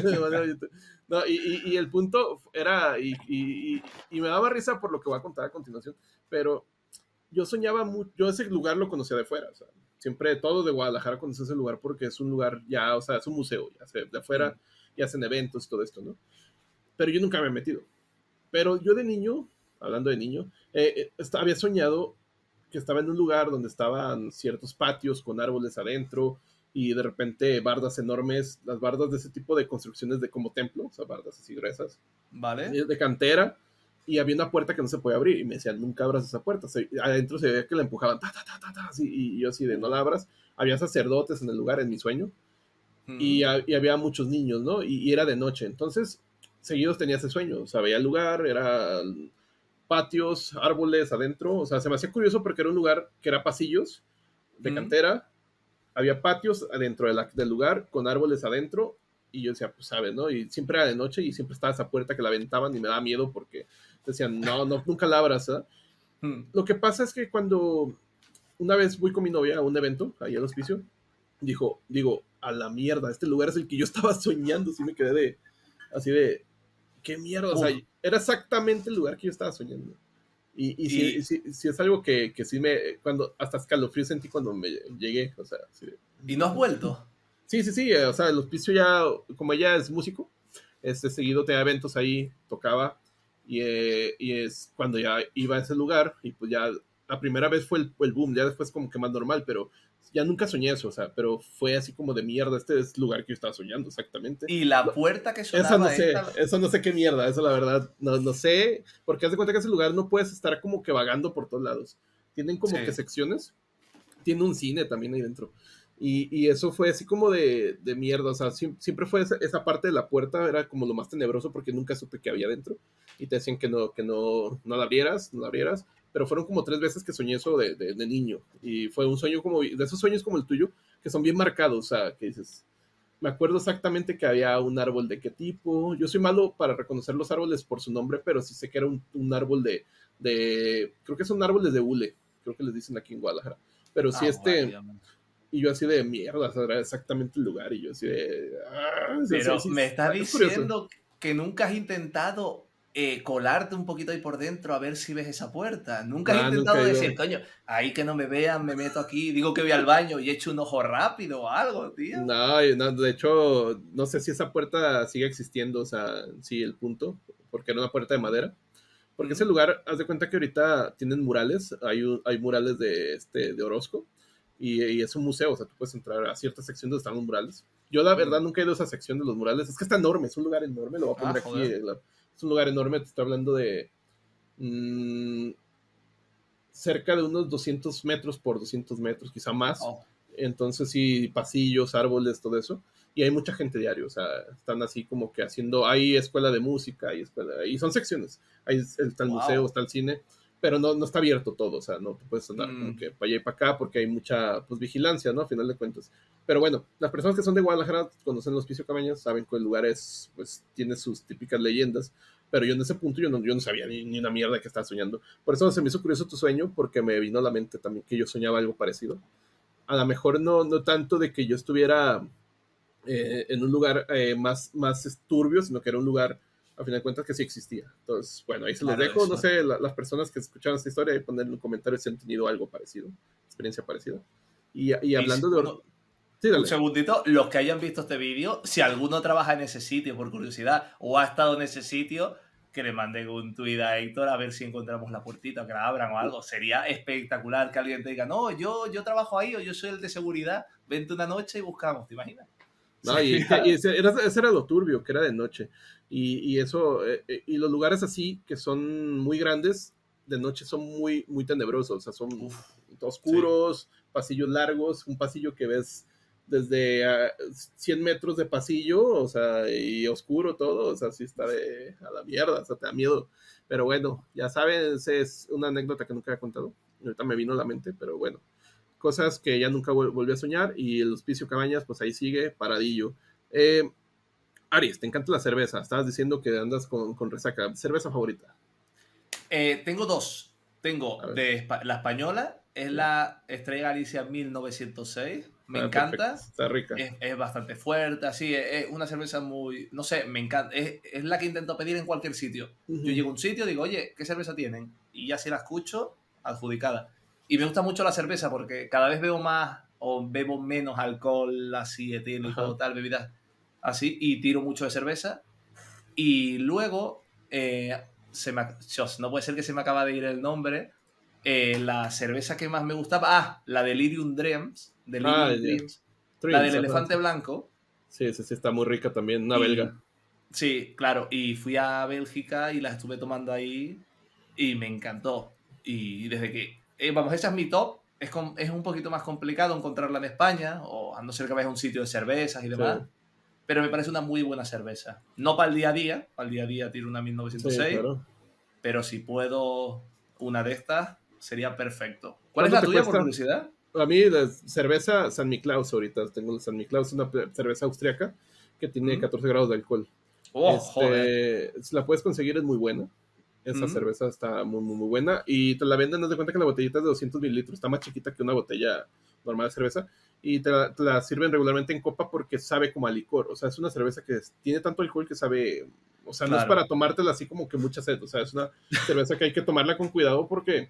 No, y, y, y el punto era, y, y, y me daba risa por lo que voy a contar a continuación, pero yo soñaba mucho, yo ese lugar lo conocía de fuera, o sea, siempre todos de Guadalajara conocen ese lugar porque es un lugar ya, o sea, es un museo, ya se, de afuera mm. y hacen eventos y todo esto, ¿no? Pero yo nunca me he metido. Pero yo de niño, hablando de niño, eh, eh, había soñado que estaba en un lugar donde estaban ciertos patios con árboles adentro y de repente bardas enormes, las bardas de ese tipo de construcciones de como templo, o sea, bardas así gruesas. Vale. De cantera. Y había una puerta que no se podía abrir, y me decían, nunca abras esa puerta. Se, adentro se veía que la empujaban, ta, ta, ta, ta, ta, así, y yo así de, no la abras. Había sacerdotes en el lugar, en mi sueño, y, Mm. a- y había muchos niños, ¿no? Y, y era de noche. Entonces, seguidos tenía ese sueño. O sea, veía el lugar, era patios, árboles adentro. O sea, se me hacía curioso porque era un lugar que era pasillos de Mm. cantera, había patios adentro de la- del lugar con árboles adentro. Y yo decía, pues sabes, ¿no? Y siempre era de noche y siempre estaba esa puerta que la aventaban y me daba miedo porque decían, no, no, nunca la abras, ¿eh? Mm. Lo que pasa es que cuando una vez voy con mi novia a un evento, ahí al hospicio, dijo, digo, a la mierda, este lugar es el que yo estaba soñando, así me quedé de, así de, qué mierda, o sea, Uf. era exactamente el lugar que yo estaba soñando. Y, y sí, Y, sí, sí es algo que, que sí me, cuando, hasta escalofrío sentí cuando me llegué, o sea, sí, y no has vuelto. sí, sí, sí, o sea, el hospicio ya, como ella es músico, este, seguido tenía eventos ahí, tocaba, y, eh, y es cuando ya iba a ese lugar, y pues ya, la primera vez fue el, el boom, ya después como que más normal, pero ya nunca soñé eso, o sea, pero fue así como de mierda, este es el lugar que yo estaba soñando, exactamente. Y la Lo- puerta que Eso no sonaba sé, esta. eso no sé qué mierda, eso la verdad, no, no sé, porque haz de cuenta que ese lugar no puedes estar como que vagando por todos lados. Tienen como que Sí. secciones, tiene un cine también ahí dentro. Y, y eso fue así como de, de mierda, o sea, sie- siempre fue esa, esa parte de la puerta, era como lo más tenebroso porque nunca supe qué había dentro. Y te decían que no, que no, no la abrieras, no la abrieras. Pero fueron como tres veces que soñé eso de, de, de niño. Y fue un sueño como, de esos sueños como el tuyo, que son bien marcados, o sea, que dices, me acuerdo exactamente que había un árbol de qué tipo. Yo soy malo para reconocer los árboles por su nombre, pero sí sé que era un, un árbol de, de, creo que son árboles de hule, creo que les dicen aquí en Guadalajara. Pero sí, Ah, guay, este, hombre. y yo así de mierda, o sea, era exactamente el lugar, y yo así de, ah, sí, sí, Pero sí, me estás es curioso. diciendo que nunca has intentado eh, colarte un poquito ahí por dentro a ver si ves esa puerta. Nunca has Nada, nunca intentado he decir, ido. coño, ahí que no me vean, me meto aquí, digo que voy al baño y echo un ojo rápido o algo, tío. No, y no, de hecho, no sé si esa puerta sigue existiendo, o sea, sí, el punto, porque era una puerta de Mm, madera. Porque ese mm, lugar, haz de cuenta que ahorita tienen murales, hay, un- hay murales de, este, de Orozco, y, y es un museo, o sea, tú puedes entrar a cierta sección donde están los murales. Yo la verdad mm. nunca he ido a esa sección de los murales, es que está enorme, es un lugar enorme, lo voy a Ah, poner aquí, joder. eh, la- es un lugar enorme, te estoy hablando de mm, cerca de unos doscientos metros por doscientos metros, quizá más. Oh, Entonces sí, pasillos, árboles, todo eso. Y hay mucha gente diario, o sea, están así como que haciendo, hay escuela de música, hay escuela, y son secciones. Ahí está el museo, wow. está el cine, pero no, no está abierto todo, o sea, no te puedes andar como Mm, que para allá y para acá porque hay mucha pues, vigilancia, ¿no? A final de cuentas. Pero bueno, las personas que son de Guadalajara conocen el Hospicio Cabañas, saben que el lugar es, pues, tiene sus típicas leyendas, pero yo en ese punto yo no, yo no sabía ni, ni una mierda que estaba soñando. Por eso se me hizo curioso tu sueño, porque me vino a la mente también que yo soñaba algo parecido. A lo mejor no, no tanto de que yo estuviera eh, en un lugar eh, más, más turbio, sino que era un lugar, a final de cuentas, que sí existía. Entonces, bueno, ahí se los claro, dejo. No eso. sé, la, las personas que escucharon esta historia, ahí poner en los comentarios si han tenido algo parecido, experiencia parecida. Y, y Y si- hablando de... bueno, Sí, un dale. segundito, los que hayan visto este vídeo, si alguno trabaja en ese sitio por curiosidad o ha estado en ese sitio, que le manden un tuit a Héctor a ver si encontramos la puertita, que la abran o algo. Sería espectacular que alguien te diga, no, yo, yo trabajo ahí o yo soy el de seguridad, vente una noche y buscamos, ¿te imaginas? No, y, es que- y Sería... ese, era, ese era lo turbio, que era de noche. Y, y eso, eh, eh, y los lugares así, que son muy grandes, de noche son muy, muy tenebrosos, o sea, son Uf, sí. oscuros, pasillos largos, un pasillo que ves desde ah, cien metros de pasillo, o sea, y oscuro todo, o sea, sí está de a la mierda, o sea, te da miedo. Pero bueno, ya sabes, es una anécdota que nunca he contado, ahorita me vino a la mente, pero bueno, cosas que ya nunca vol volví a soñar, y el Hospicio Cabañas, pues ahí sigue, paradillo. Eh, Aries, te encanta la cerveza, estabas diciendo que andas con, con resaca, cerveza favorita. Eh, tengo dos. A Tengo ver, de Espa- la española, es sí, la Estrella Galicia mil novecientos seis. Me ah, perfecto, encanta. está rica. Es, es bastante fuerte, así. Es, es una cerveza muy. No sé, me encanta. Es, es la que intento pedir en cualquier sitio. Uh Yo -huh. llego a un sitio, digo, oye, ¿qué cerveza tienen? Y ya si la escucho, adjudicada. Y me gusta mucho la cerveza porque cada vez veo más o bebo menos alcohol así etílico, Ajá. tal, bebidas así. Y tiro mucho de cerveza. Y luego, eh, se me, Dios, no puede ser que se me acaba de ir el nombre. Eh, la cerveza que más me gustaba, ah, la Delirium Dreams, Ah, Delirium ya. Dreams, la del Dreams, ajá. elefante blanco. Sí, sí, sí, está muy rica también, una belga. Y sí, claro, y fui a Bélgica y la estuve tomando ahí y me encantó. Y desde que, eh, vamos, esa es mi top. es, com, es un poquito más complicado encontrarla en España, o a no ser que vayas a un sitio de cervezas y demás. Sí. Pero me parece una muy buena cerveza. No para el día a día, para el día a día tiro una mil novecientos seis, sí, claro. Pero si puedo una de estas, sería perfecto. ¿Cuál es la tuya, cuesta? Por curiosidad? A mí la cerveza San Miklaus ahorita, tengo la San Miklaus, una cerveza austriaca que tiene ¿Mm? catorce grados de alcohol. Oh, este, joder. Si la puedes conseguir, es muy buena. Esa ¿Mm? cerveza está muy, muy, muy buena. Y te la venden, haz de cuenta que la botellita es de doscientos mililitros, está más chiquita que una botella normal de cerveza. Y te la, te la sirven regularmente en copa porque sabe como a licor. O sea, es una cerveza que es, tiene tanto alcohol que sabe... O sea, claro. No es para tomártela así como que mucha sed. O sea, es una cerveza que hay que tomarla con cuidado porque...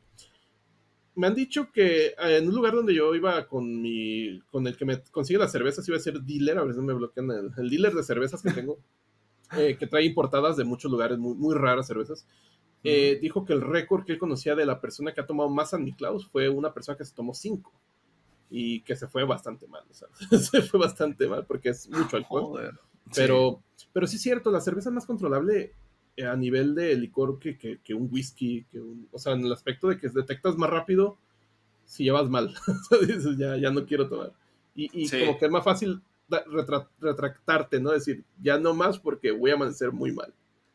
Me han dicho que en un lugar donde yo iba con mi... Con el que me consigue las cervezas, iba a ser dealer. A veces me bloquean el, el dealer de cervezas que tengo. eh, que trae importadas de muchos lugares, muy, muy raras cervezas. Eh, dijo que el récord que él conocía de la persona que ha tomado más San Miklaus fue una persona que se tomó cinco. Y que se fue bastante mal, o sea, se fue bastante mal porque es mucho alcohol. Joder. Pero, sí. pero sí es cierto, la cerveza es más controlable eh, a nivel de licor que, que, que un whisky, que un, o sea, en el aspecto de que detectas más rápido si llevas mal. Dices, ya, ya no quiero tomar. Y, y sí. Como que es más fácil retra, retractarte, ¿no? Decir, ya no más porque voy a amanecer muy mal.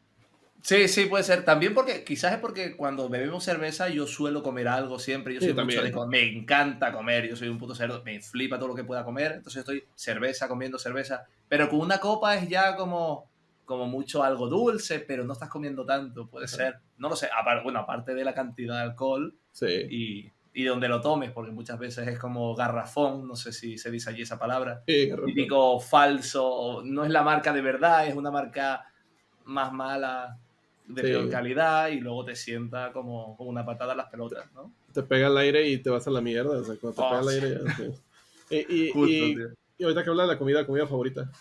Sí, sí, puede ser. También porque, quizás es porque cuando bebemos cerveza yo suelo comer algo siempre. Yo soy sí, mucho de comer. Me encanta comer. Yo soy un puto cerdo. Me flipa todo lo que pueda comer. Entonces estoy cerveza, comiendo cerveza. Pero con una copa es ya como, como mucho algo dulce, pero no estás comiendo tanto. Puede Ajá. ser. No lo sé. Aparte, bueno, aparte de la cantidad de alcohol sí. y, y de donde lo tomes, porque muchas veces es como garrafón. No sé si se dice allí esa palabra. Sí, típico falso. No es la marca de verdad, es una marca más mala, de sí. peor calidad, y luego te sienta como, como una patada a las pelotas, ¿no? Te pega el aire y te vas a la mierda, o sea, cuando te oh, pega el aire ya, sí. y, y, Justo, y, y ahorita que hablas de la comida, comida favorita.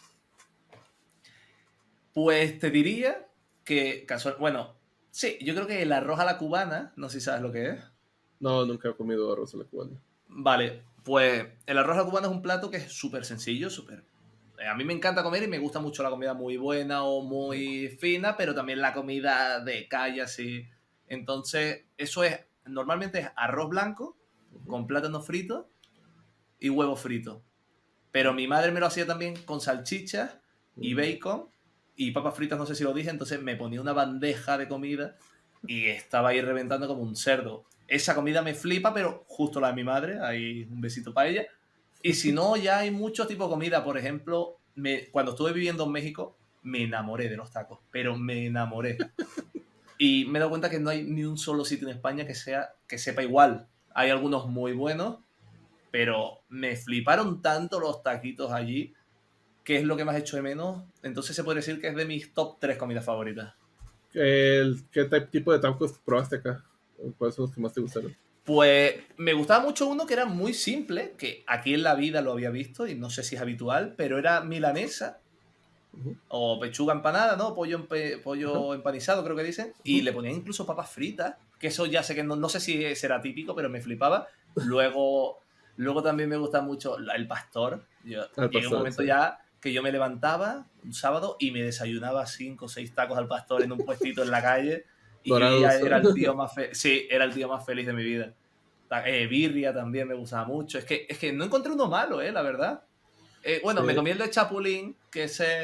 Pues te diría que, casual, bueno, sí, yo creo que el arroz a la cubana, no sé si sabes lo que es. No, nunca he comido arroz a la cubana. Vale, pues el arroz a la cubana es un plato que es súper sencillo, súper... A mí me encanta comer y me gusta mucho la comida muy buena o muy fina, pero también la comida de calle, así. Entonces, eso es, normalmente es arroz blanco con plátano frito y huevo frito. Pero mi madre me lo hacía también con salchichas y bacon y papas fritas, no sé si lo dije, entonces me ponía una bandeja de comida y estaba ahí reventando como un cerdo. Esa comida me flipa, pero justo la de mi madre, ahí un besito para ella. Y si no, ya hay muchos tipos de comida. Por ejemplo, me, cuando estuve viviendo en México, me enamoré de los tacos, pero me enamoré. Y me he dado cuenta que no hay ni un solo sitio en España que, sea, que sepa igual. Hay algunos muy buenos, pero me fliparon tanto los taquitos allí, que es lo que más echo de menos. Entonces se puede decir que es de mis top tres comidas favoritas. El, ¿Qué tipo de tacos probaste acá? ¿Cuáles son los que más te gustaron? Pues me gustaba mucho uno que era muy simple, que aquí en la vida lo había visto y no sé si es habitual, pero era milanesa uh-huh. o pechuga empanada, ¿no? Pollo, empe- pollo uh-huh. empanizado, creo que dicen, uh-huh. y le ponían incluso papas fritas, que eso ya sé que no, no sé si será típico, pero me flipaba. Luego, luego también me gusta mucho el pastor. Yo, el llegué a un momento sí. ya que yo me levantaba un sábado y me desayunaba cinco o seis tacos al pastor en un puestito en la calle. Y yo ya era el tío más feliz. Sí, era el tío más feliz de mi vida. Eh, birria también me gustaba mucho. Es que, es que no encontré uno malo, eh, la verdad. Eh, bueno, sí. me comí el de chapulín, que ese...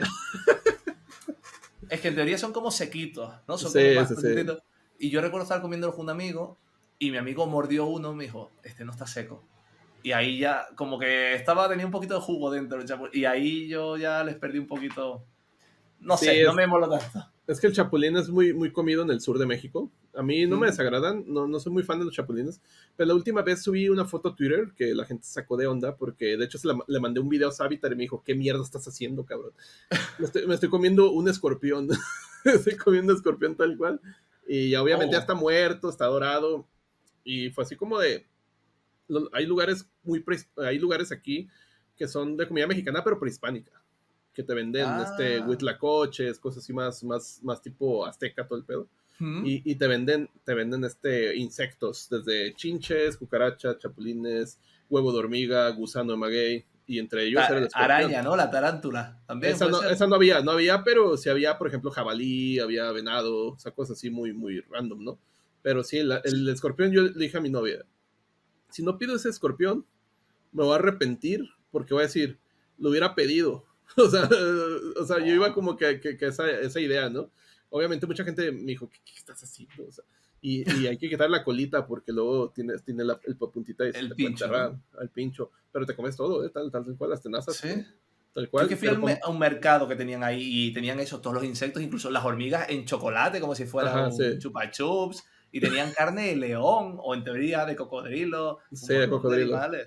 es que en teoría son como sequitos, ¿no? Son sí, como más sí, sí. Y yo recuerdo estar comiéndolo con un amigo y mi amigo mordió uno y me dijo, este no está seco. Y ahí ya, como que estaba, tenía un poquito de jugo dentro del chapulín. Y ahí yo ya les perdí un poquito... No sí, sé, es... no me moló tanto. Es que el chapulín es muy, muy comido en el sur de México. A mí no me desagradan, no, no soy muy fan de los chapulines. Pero la última vez subí una foto a Twitter que la gente sacó de onda porque de hecho se la, le mandé un video a Savitar y me dijo, ¿qué mierda estás haciendo, cabrón? Me estoy, me estoy comiendo un escorpión. Estoy comiendo escorpión tal cual. Y ya obviamente oh. ya está muerto, está dorado. Y fue así como de... Hay lugares, muy pre, hay lugares aquí que son de comida mexicana pero prehispánica. Que te venden ah. este huitlacoches, cosas así más, más, más tipo azteca, todo el pedo. ¿Mm? Y, y te venden, te venden este, insectos, desde chinches, cucarachas, chapulines, huevo de hormiga, gusano de maguey, y entre ellos Ta- era el escorpión. Araña, ¿no? La tarántula. También esa, no, esa no había, no había, pero sí había, por ejemplo, jabalí, había venado, o sea, cosas así muy, muy random, ¿no? Pero sí, la, el escorpión yo le dije a mi novia, si no pido ese escorpión, me voy a arrepentir porque voy a decir, lo hubiera pedido. O sea, o sea, yo iba como que, que, que esa, esa idea, ¿no? Obviamente mucha gente me dijo, ¿qué, qué estás haciendo? O sea, y, y hay que quitar la colita porque luego tiene, tiene la, el puntita y se El te pincho, puede enterrar ¿no? al pincho. Pero te comes todo, ¿eh? Tal, tal, tal cual, las tenazas, Sí. ¿no? Tal Yo cual. es que fui Pero al me- con... a un mercado que tenían ahí y tenían eso, todos los insectos, incluso las hormigas en chocolate, como si fuera Ajá, un sí. chupa chups, y tenían carne de león, o en teoría de cocodrilo, un Sí, de montón de cocodrilo. animales.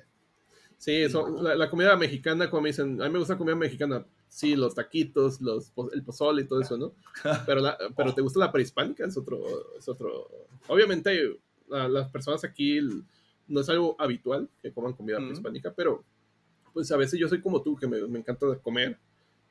Sí, Y son, vamos. la, la comida mexicana, como me dicen, a mí me gusta la comida mexicana. Sí, los taquitos, los, po- el pozole y todo eso, ¿no? Pero, la, pero ¿te Oh, gusta la prehispánica? Es otro, es otro. Obviamente, la- las personas aquí l- no es algo habitual que coman comida mm. prehispánica, pero pues a veces yo soy como tú, que me, me encanta comer.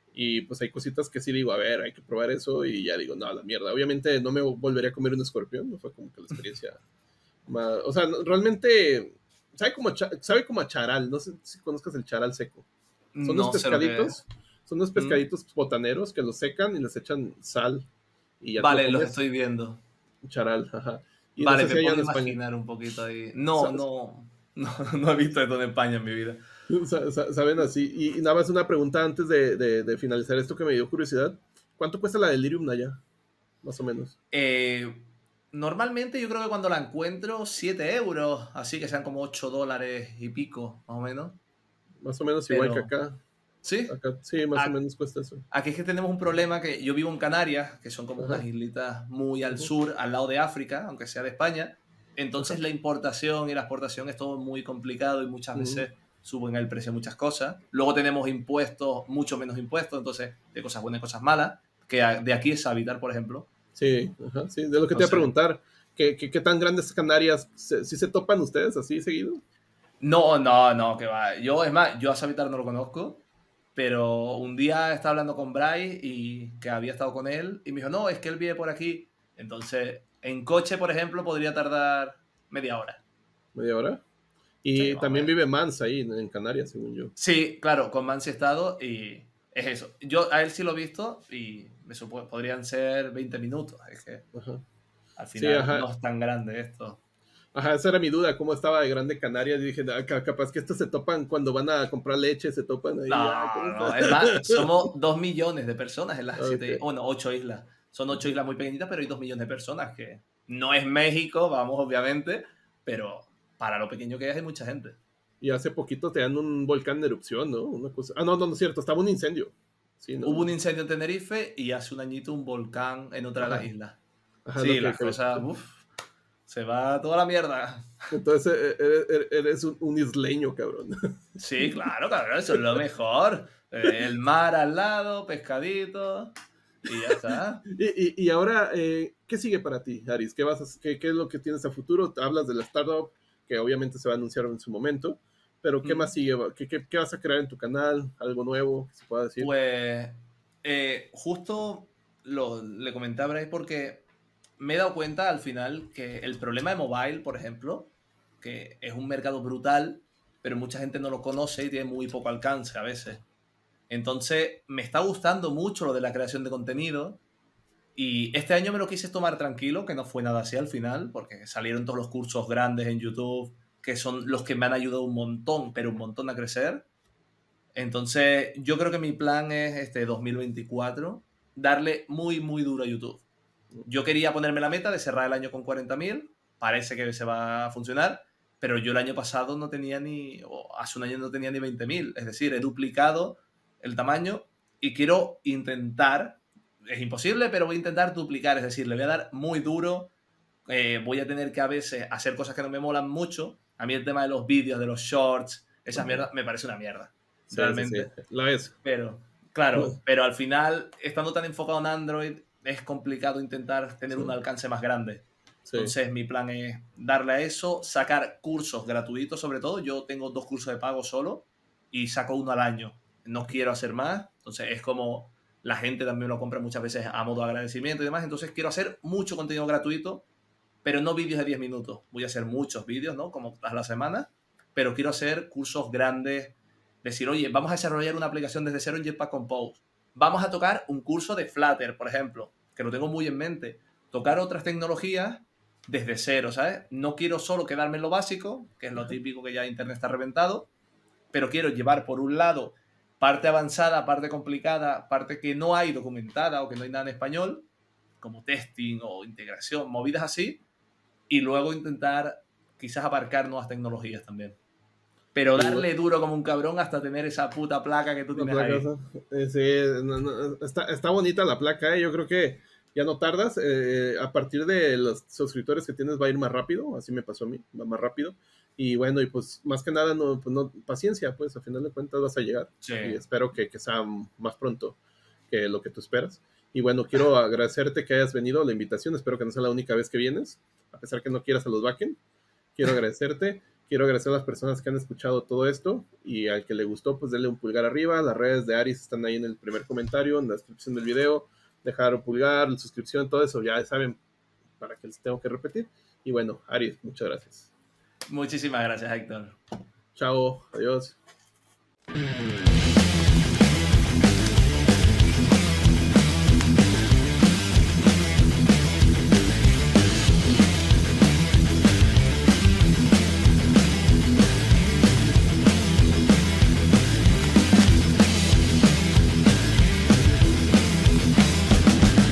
Y pues hay cositas que sí digo, a ver, hay que probar eso. Y ya digo, no, la mierda. Obviamente no me volvería a comer un escorpión, no fue como que la experiencia más. O sea, no- realmente sabe como, a cha- sabe como a charal. No sé si conozcas el charal seco. Son unos No sé lo que es. pescaditos, son unos Mm. pescaditos botaneros que los secan y les echan sal y ya te lo Vale, los comes. estoy viendo. Charal, ajá. Y no Vale, sé si me allá puedo en España. imaginar un poquito ahí. No, Sa- no, no, no he visto esto en España en mi vida. sa- sa- Saben así. Y, y nada más una pregunta antes de, de- de finalizar esto que me dio curiosidad. ¿Cuánto cuesta la Delirium Naya? Más o menos. Eh, Normalmente yo creo que cuando la encuentro, siete euros, así que sean como ocho dólares y pico, más o menos. Más o menos igual que Pero, acá. sí, Acá sí, más o a- menos cuesta eso. aquí es que tenemos un problema que yo vivo en Canarias, que son como unas Ajá, islitas muy al ujú, sur, al lado de África, aunque sea de España. ajá, Entonces la importación y la exportación es todo muy complicado y muchas ujú. veces suben el precio de muchas cosas. Luego tenemos impuestos, mucho menos impuestos, entonces de cosas buenas y cosas malas, que a- de aquí es Habitar, por ejemplo. Sí, ajá, sí. De lo que te iba a Entonces, preguntar. ¿Qué, qué, qué tan grandes Canarias? ¿Si ¿Sí se topan ustedes así seguido? no, no, no, que va. Yo, es más, yo a Savitar no lo conozco, pero un día estaba hablando con Bryce y que había estado con él y me dijo, no, es que él vive por aquí. Entonces, en coche, por ejemplo, podría tardar media hora. ¿Media hora? Sí, Y más o también menos. vive Mans ahí en, en Canarias, según yo. Sí, claro, con Mansi he estado y es eso. Yo a él sí lo he visto y me supo, podrían ser veinte minutos. Es que Ajá. al Sí, final ajá. no es tan grande esto. Ajá, esa era mi duda, cómo estaba de grande Canarias. Y dije, "Ah, ca- capaz que estos se topan cuando van a comprar leche, se topan ahí. Ah, ¿cómo No, no, está? es más, somos dos millones de personas en las Ok. siete, bueno, ocho islas. Son ocho Ujú. islas muy pequeñitas, pero hay dos millones de personas que no es México, vamos, obviamente, pero para lo pequeño que es hay mucha gente. Y hace poquito te dan un volcán de erupción, ¿no? Una cosa. Ah, no, no, no es cierto, estaba un incendio. Sí, Hubo un ¿no? incendio en Tenerife y hace un añito un volcán en otra de las Ajá, islas. ajá, lo Sí, que, las que- cosas, uff, se va toda la mierda. Entonces eh, eh, eres, eres un, un isleño, cabrón. Sí, claro, cabrón, eso es lo mejor. Eh, El mar al lado, pescadito y ya está. Y, y, y ahora, eh, ¿qué sigue para ti, Aris? ¿Qué, vas a- qué, qué es lo que tienes a futuro? Hablas de la startup, que obviamente se va a anunciar en su momento, pero ¿qué más Mm. sigue? ¿Qué, qué, qué vas a crear en tu canal? ¿Algo nuevo que se pueda decir? Pues eh, justo lo, le comenté a Bryce porque me he dado cuenta al final que el problema de mobile, por ejemplo, que es un mercado brutal, pero mucha gente no lo conoce y tiene muy poco alcance a veces. Entonces, me está gustando mucho lo de la creación de contenido y este año me lo quise tomar tranquilo, que no fue nada así al final, porque salieron todos los cursos grandes en YouTube, que son los que me han ayudado un montón, pero un montón a crecer. Entonces, yo creo que mi plan es este dos mil veinticuatro darle muy, muy duro a YouTube. Yo quería ponerme la meta de cerrar el año con cuarenta mil, parece que se va a funcionar, pero yo el año pasado no tenía ni, o hace un año no tenía ni veinte mil, es decir, he duplicado el tamaño y quiero intentar, es imposible, pero voy a intentar duplicar, es decir, le voy a dar muy duro, eh, voy a tener que a veces hacer cosas que no me molan mucho. A mí el tema de los vídeos, de los shorts, esas Ujú. mierdas, me parece una mierda, Sí, sí, sí, realmente. la es. Pero, claro, pero al final, estando tan enfocado en Android, es complicado intentar tener Sí, un alcance más grande. sí. Entonces, mi plan es darle a eso, sacar cursos gratuitos, sobre todo. Yo tengo dos cursos de pago solo y saco uno al año. No quiero hacer más. Entonces, es como la gente también lo compra muchas veces a modo de agradecimiento y demás. Entonces, quiero hacer mucho contenido gratuito, pero no vídeos de diez minutos. Voy a hacer muchos vídeos, ¿no? Como a la semana, pero quiero hacer cursos grandes. Decir, oye, vamos a desarrollar una aplicación desde cero en Jetpack Compose. Vamos a tocar un curso de Flutter, por ejemplo, que lo tengo muy en mente. Tocar otras tecnologías desde cero, ¿sabes? No quiero solo quedarme en lo básico, que es lo típico que ya Internet está reventado, pero quiero llevar por un lado parte avanzada, parte complicada, parte que no hay documentada o que no hay nada en español, como testing o integración, movidas así, y luego intentar quizás abarcar nuevas tecnologías también. Pero darle duro como un cabrón hasta tener esa puta placa que tú tienes placa, ahí. Eh, sí, no, no, está, está bonita la placa, eh. Yo creo que ya no tardas. Eh, a partir de los suscriptores que tienes va a ir más rápido, así me pasó a mí, va más rápido. Y bueno, y pues más que nada, no, pues no, paciencia, pues a final de cuentas vas a llegar. Sí. Y espero que, que sea más pronto que lo que tú esperas. Y bueno, quiero agradecerte que hayas venido, la invitación. Espero que no sea la única vez que vienes, a pesar que no quieras a los backend. Quiero agradecerte. Quiero agradecer a las personas que han escuchado todo esto y al que le gustó, pues denle un pulgar arriba. Las redes de Aris están ahí en el primer comentario, en la descripción del video. Dejar un pulgar, la suscripción, todo eso, ya saben para que les tengo que repetir. Y bueno, Aris, muchas gracias. Muchísimas gracias, Héctor. Chao, adiós.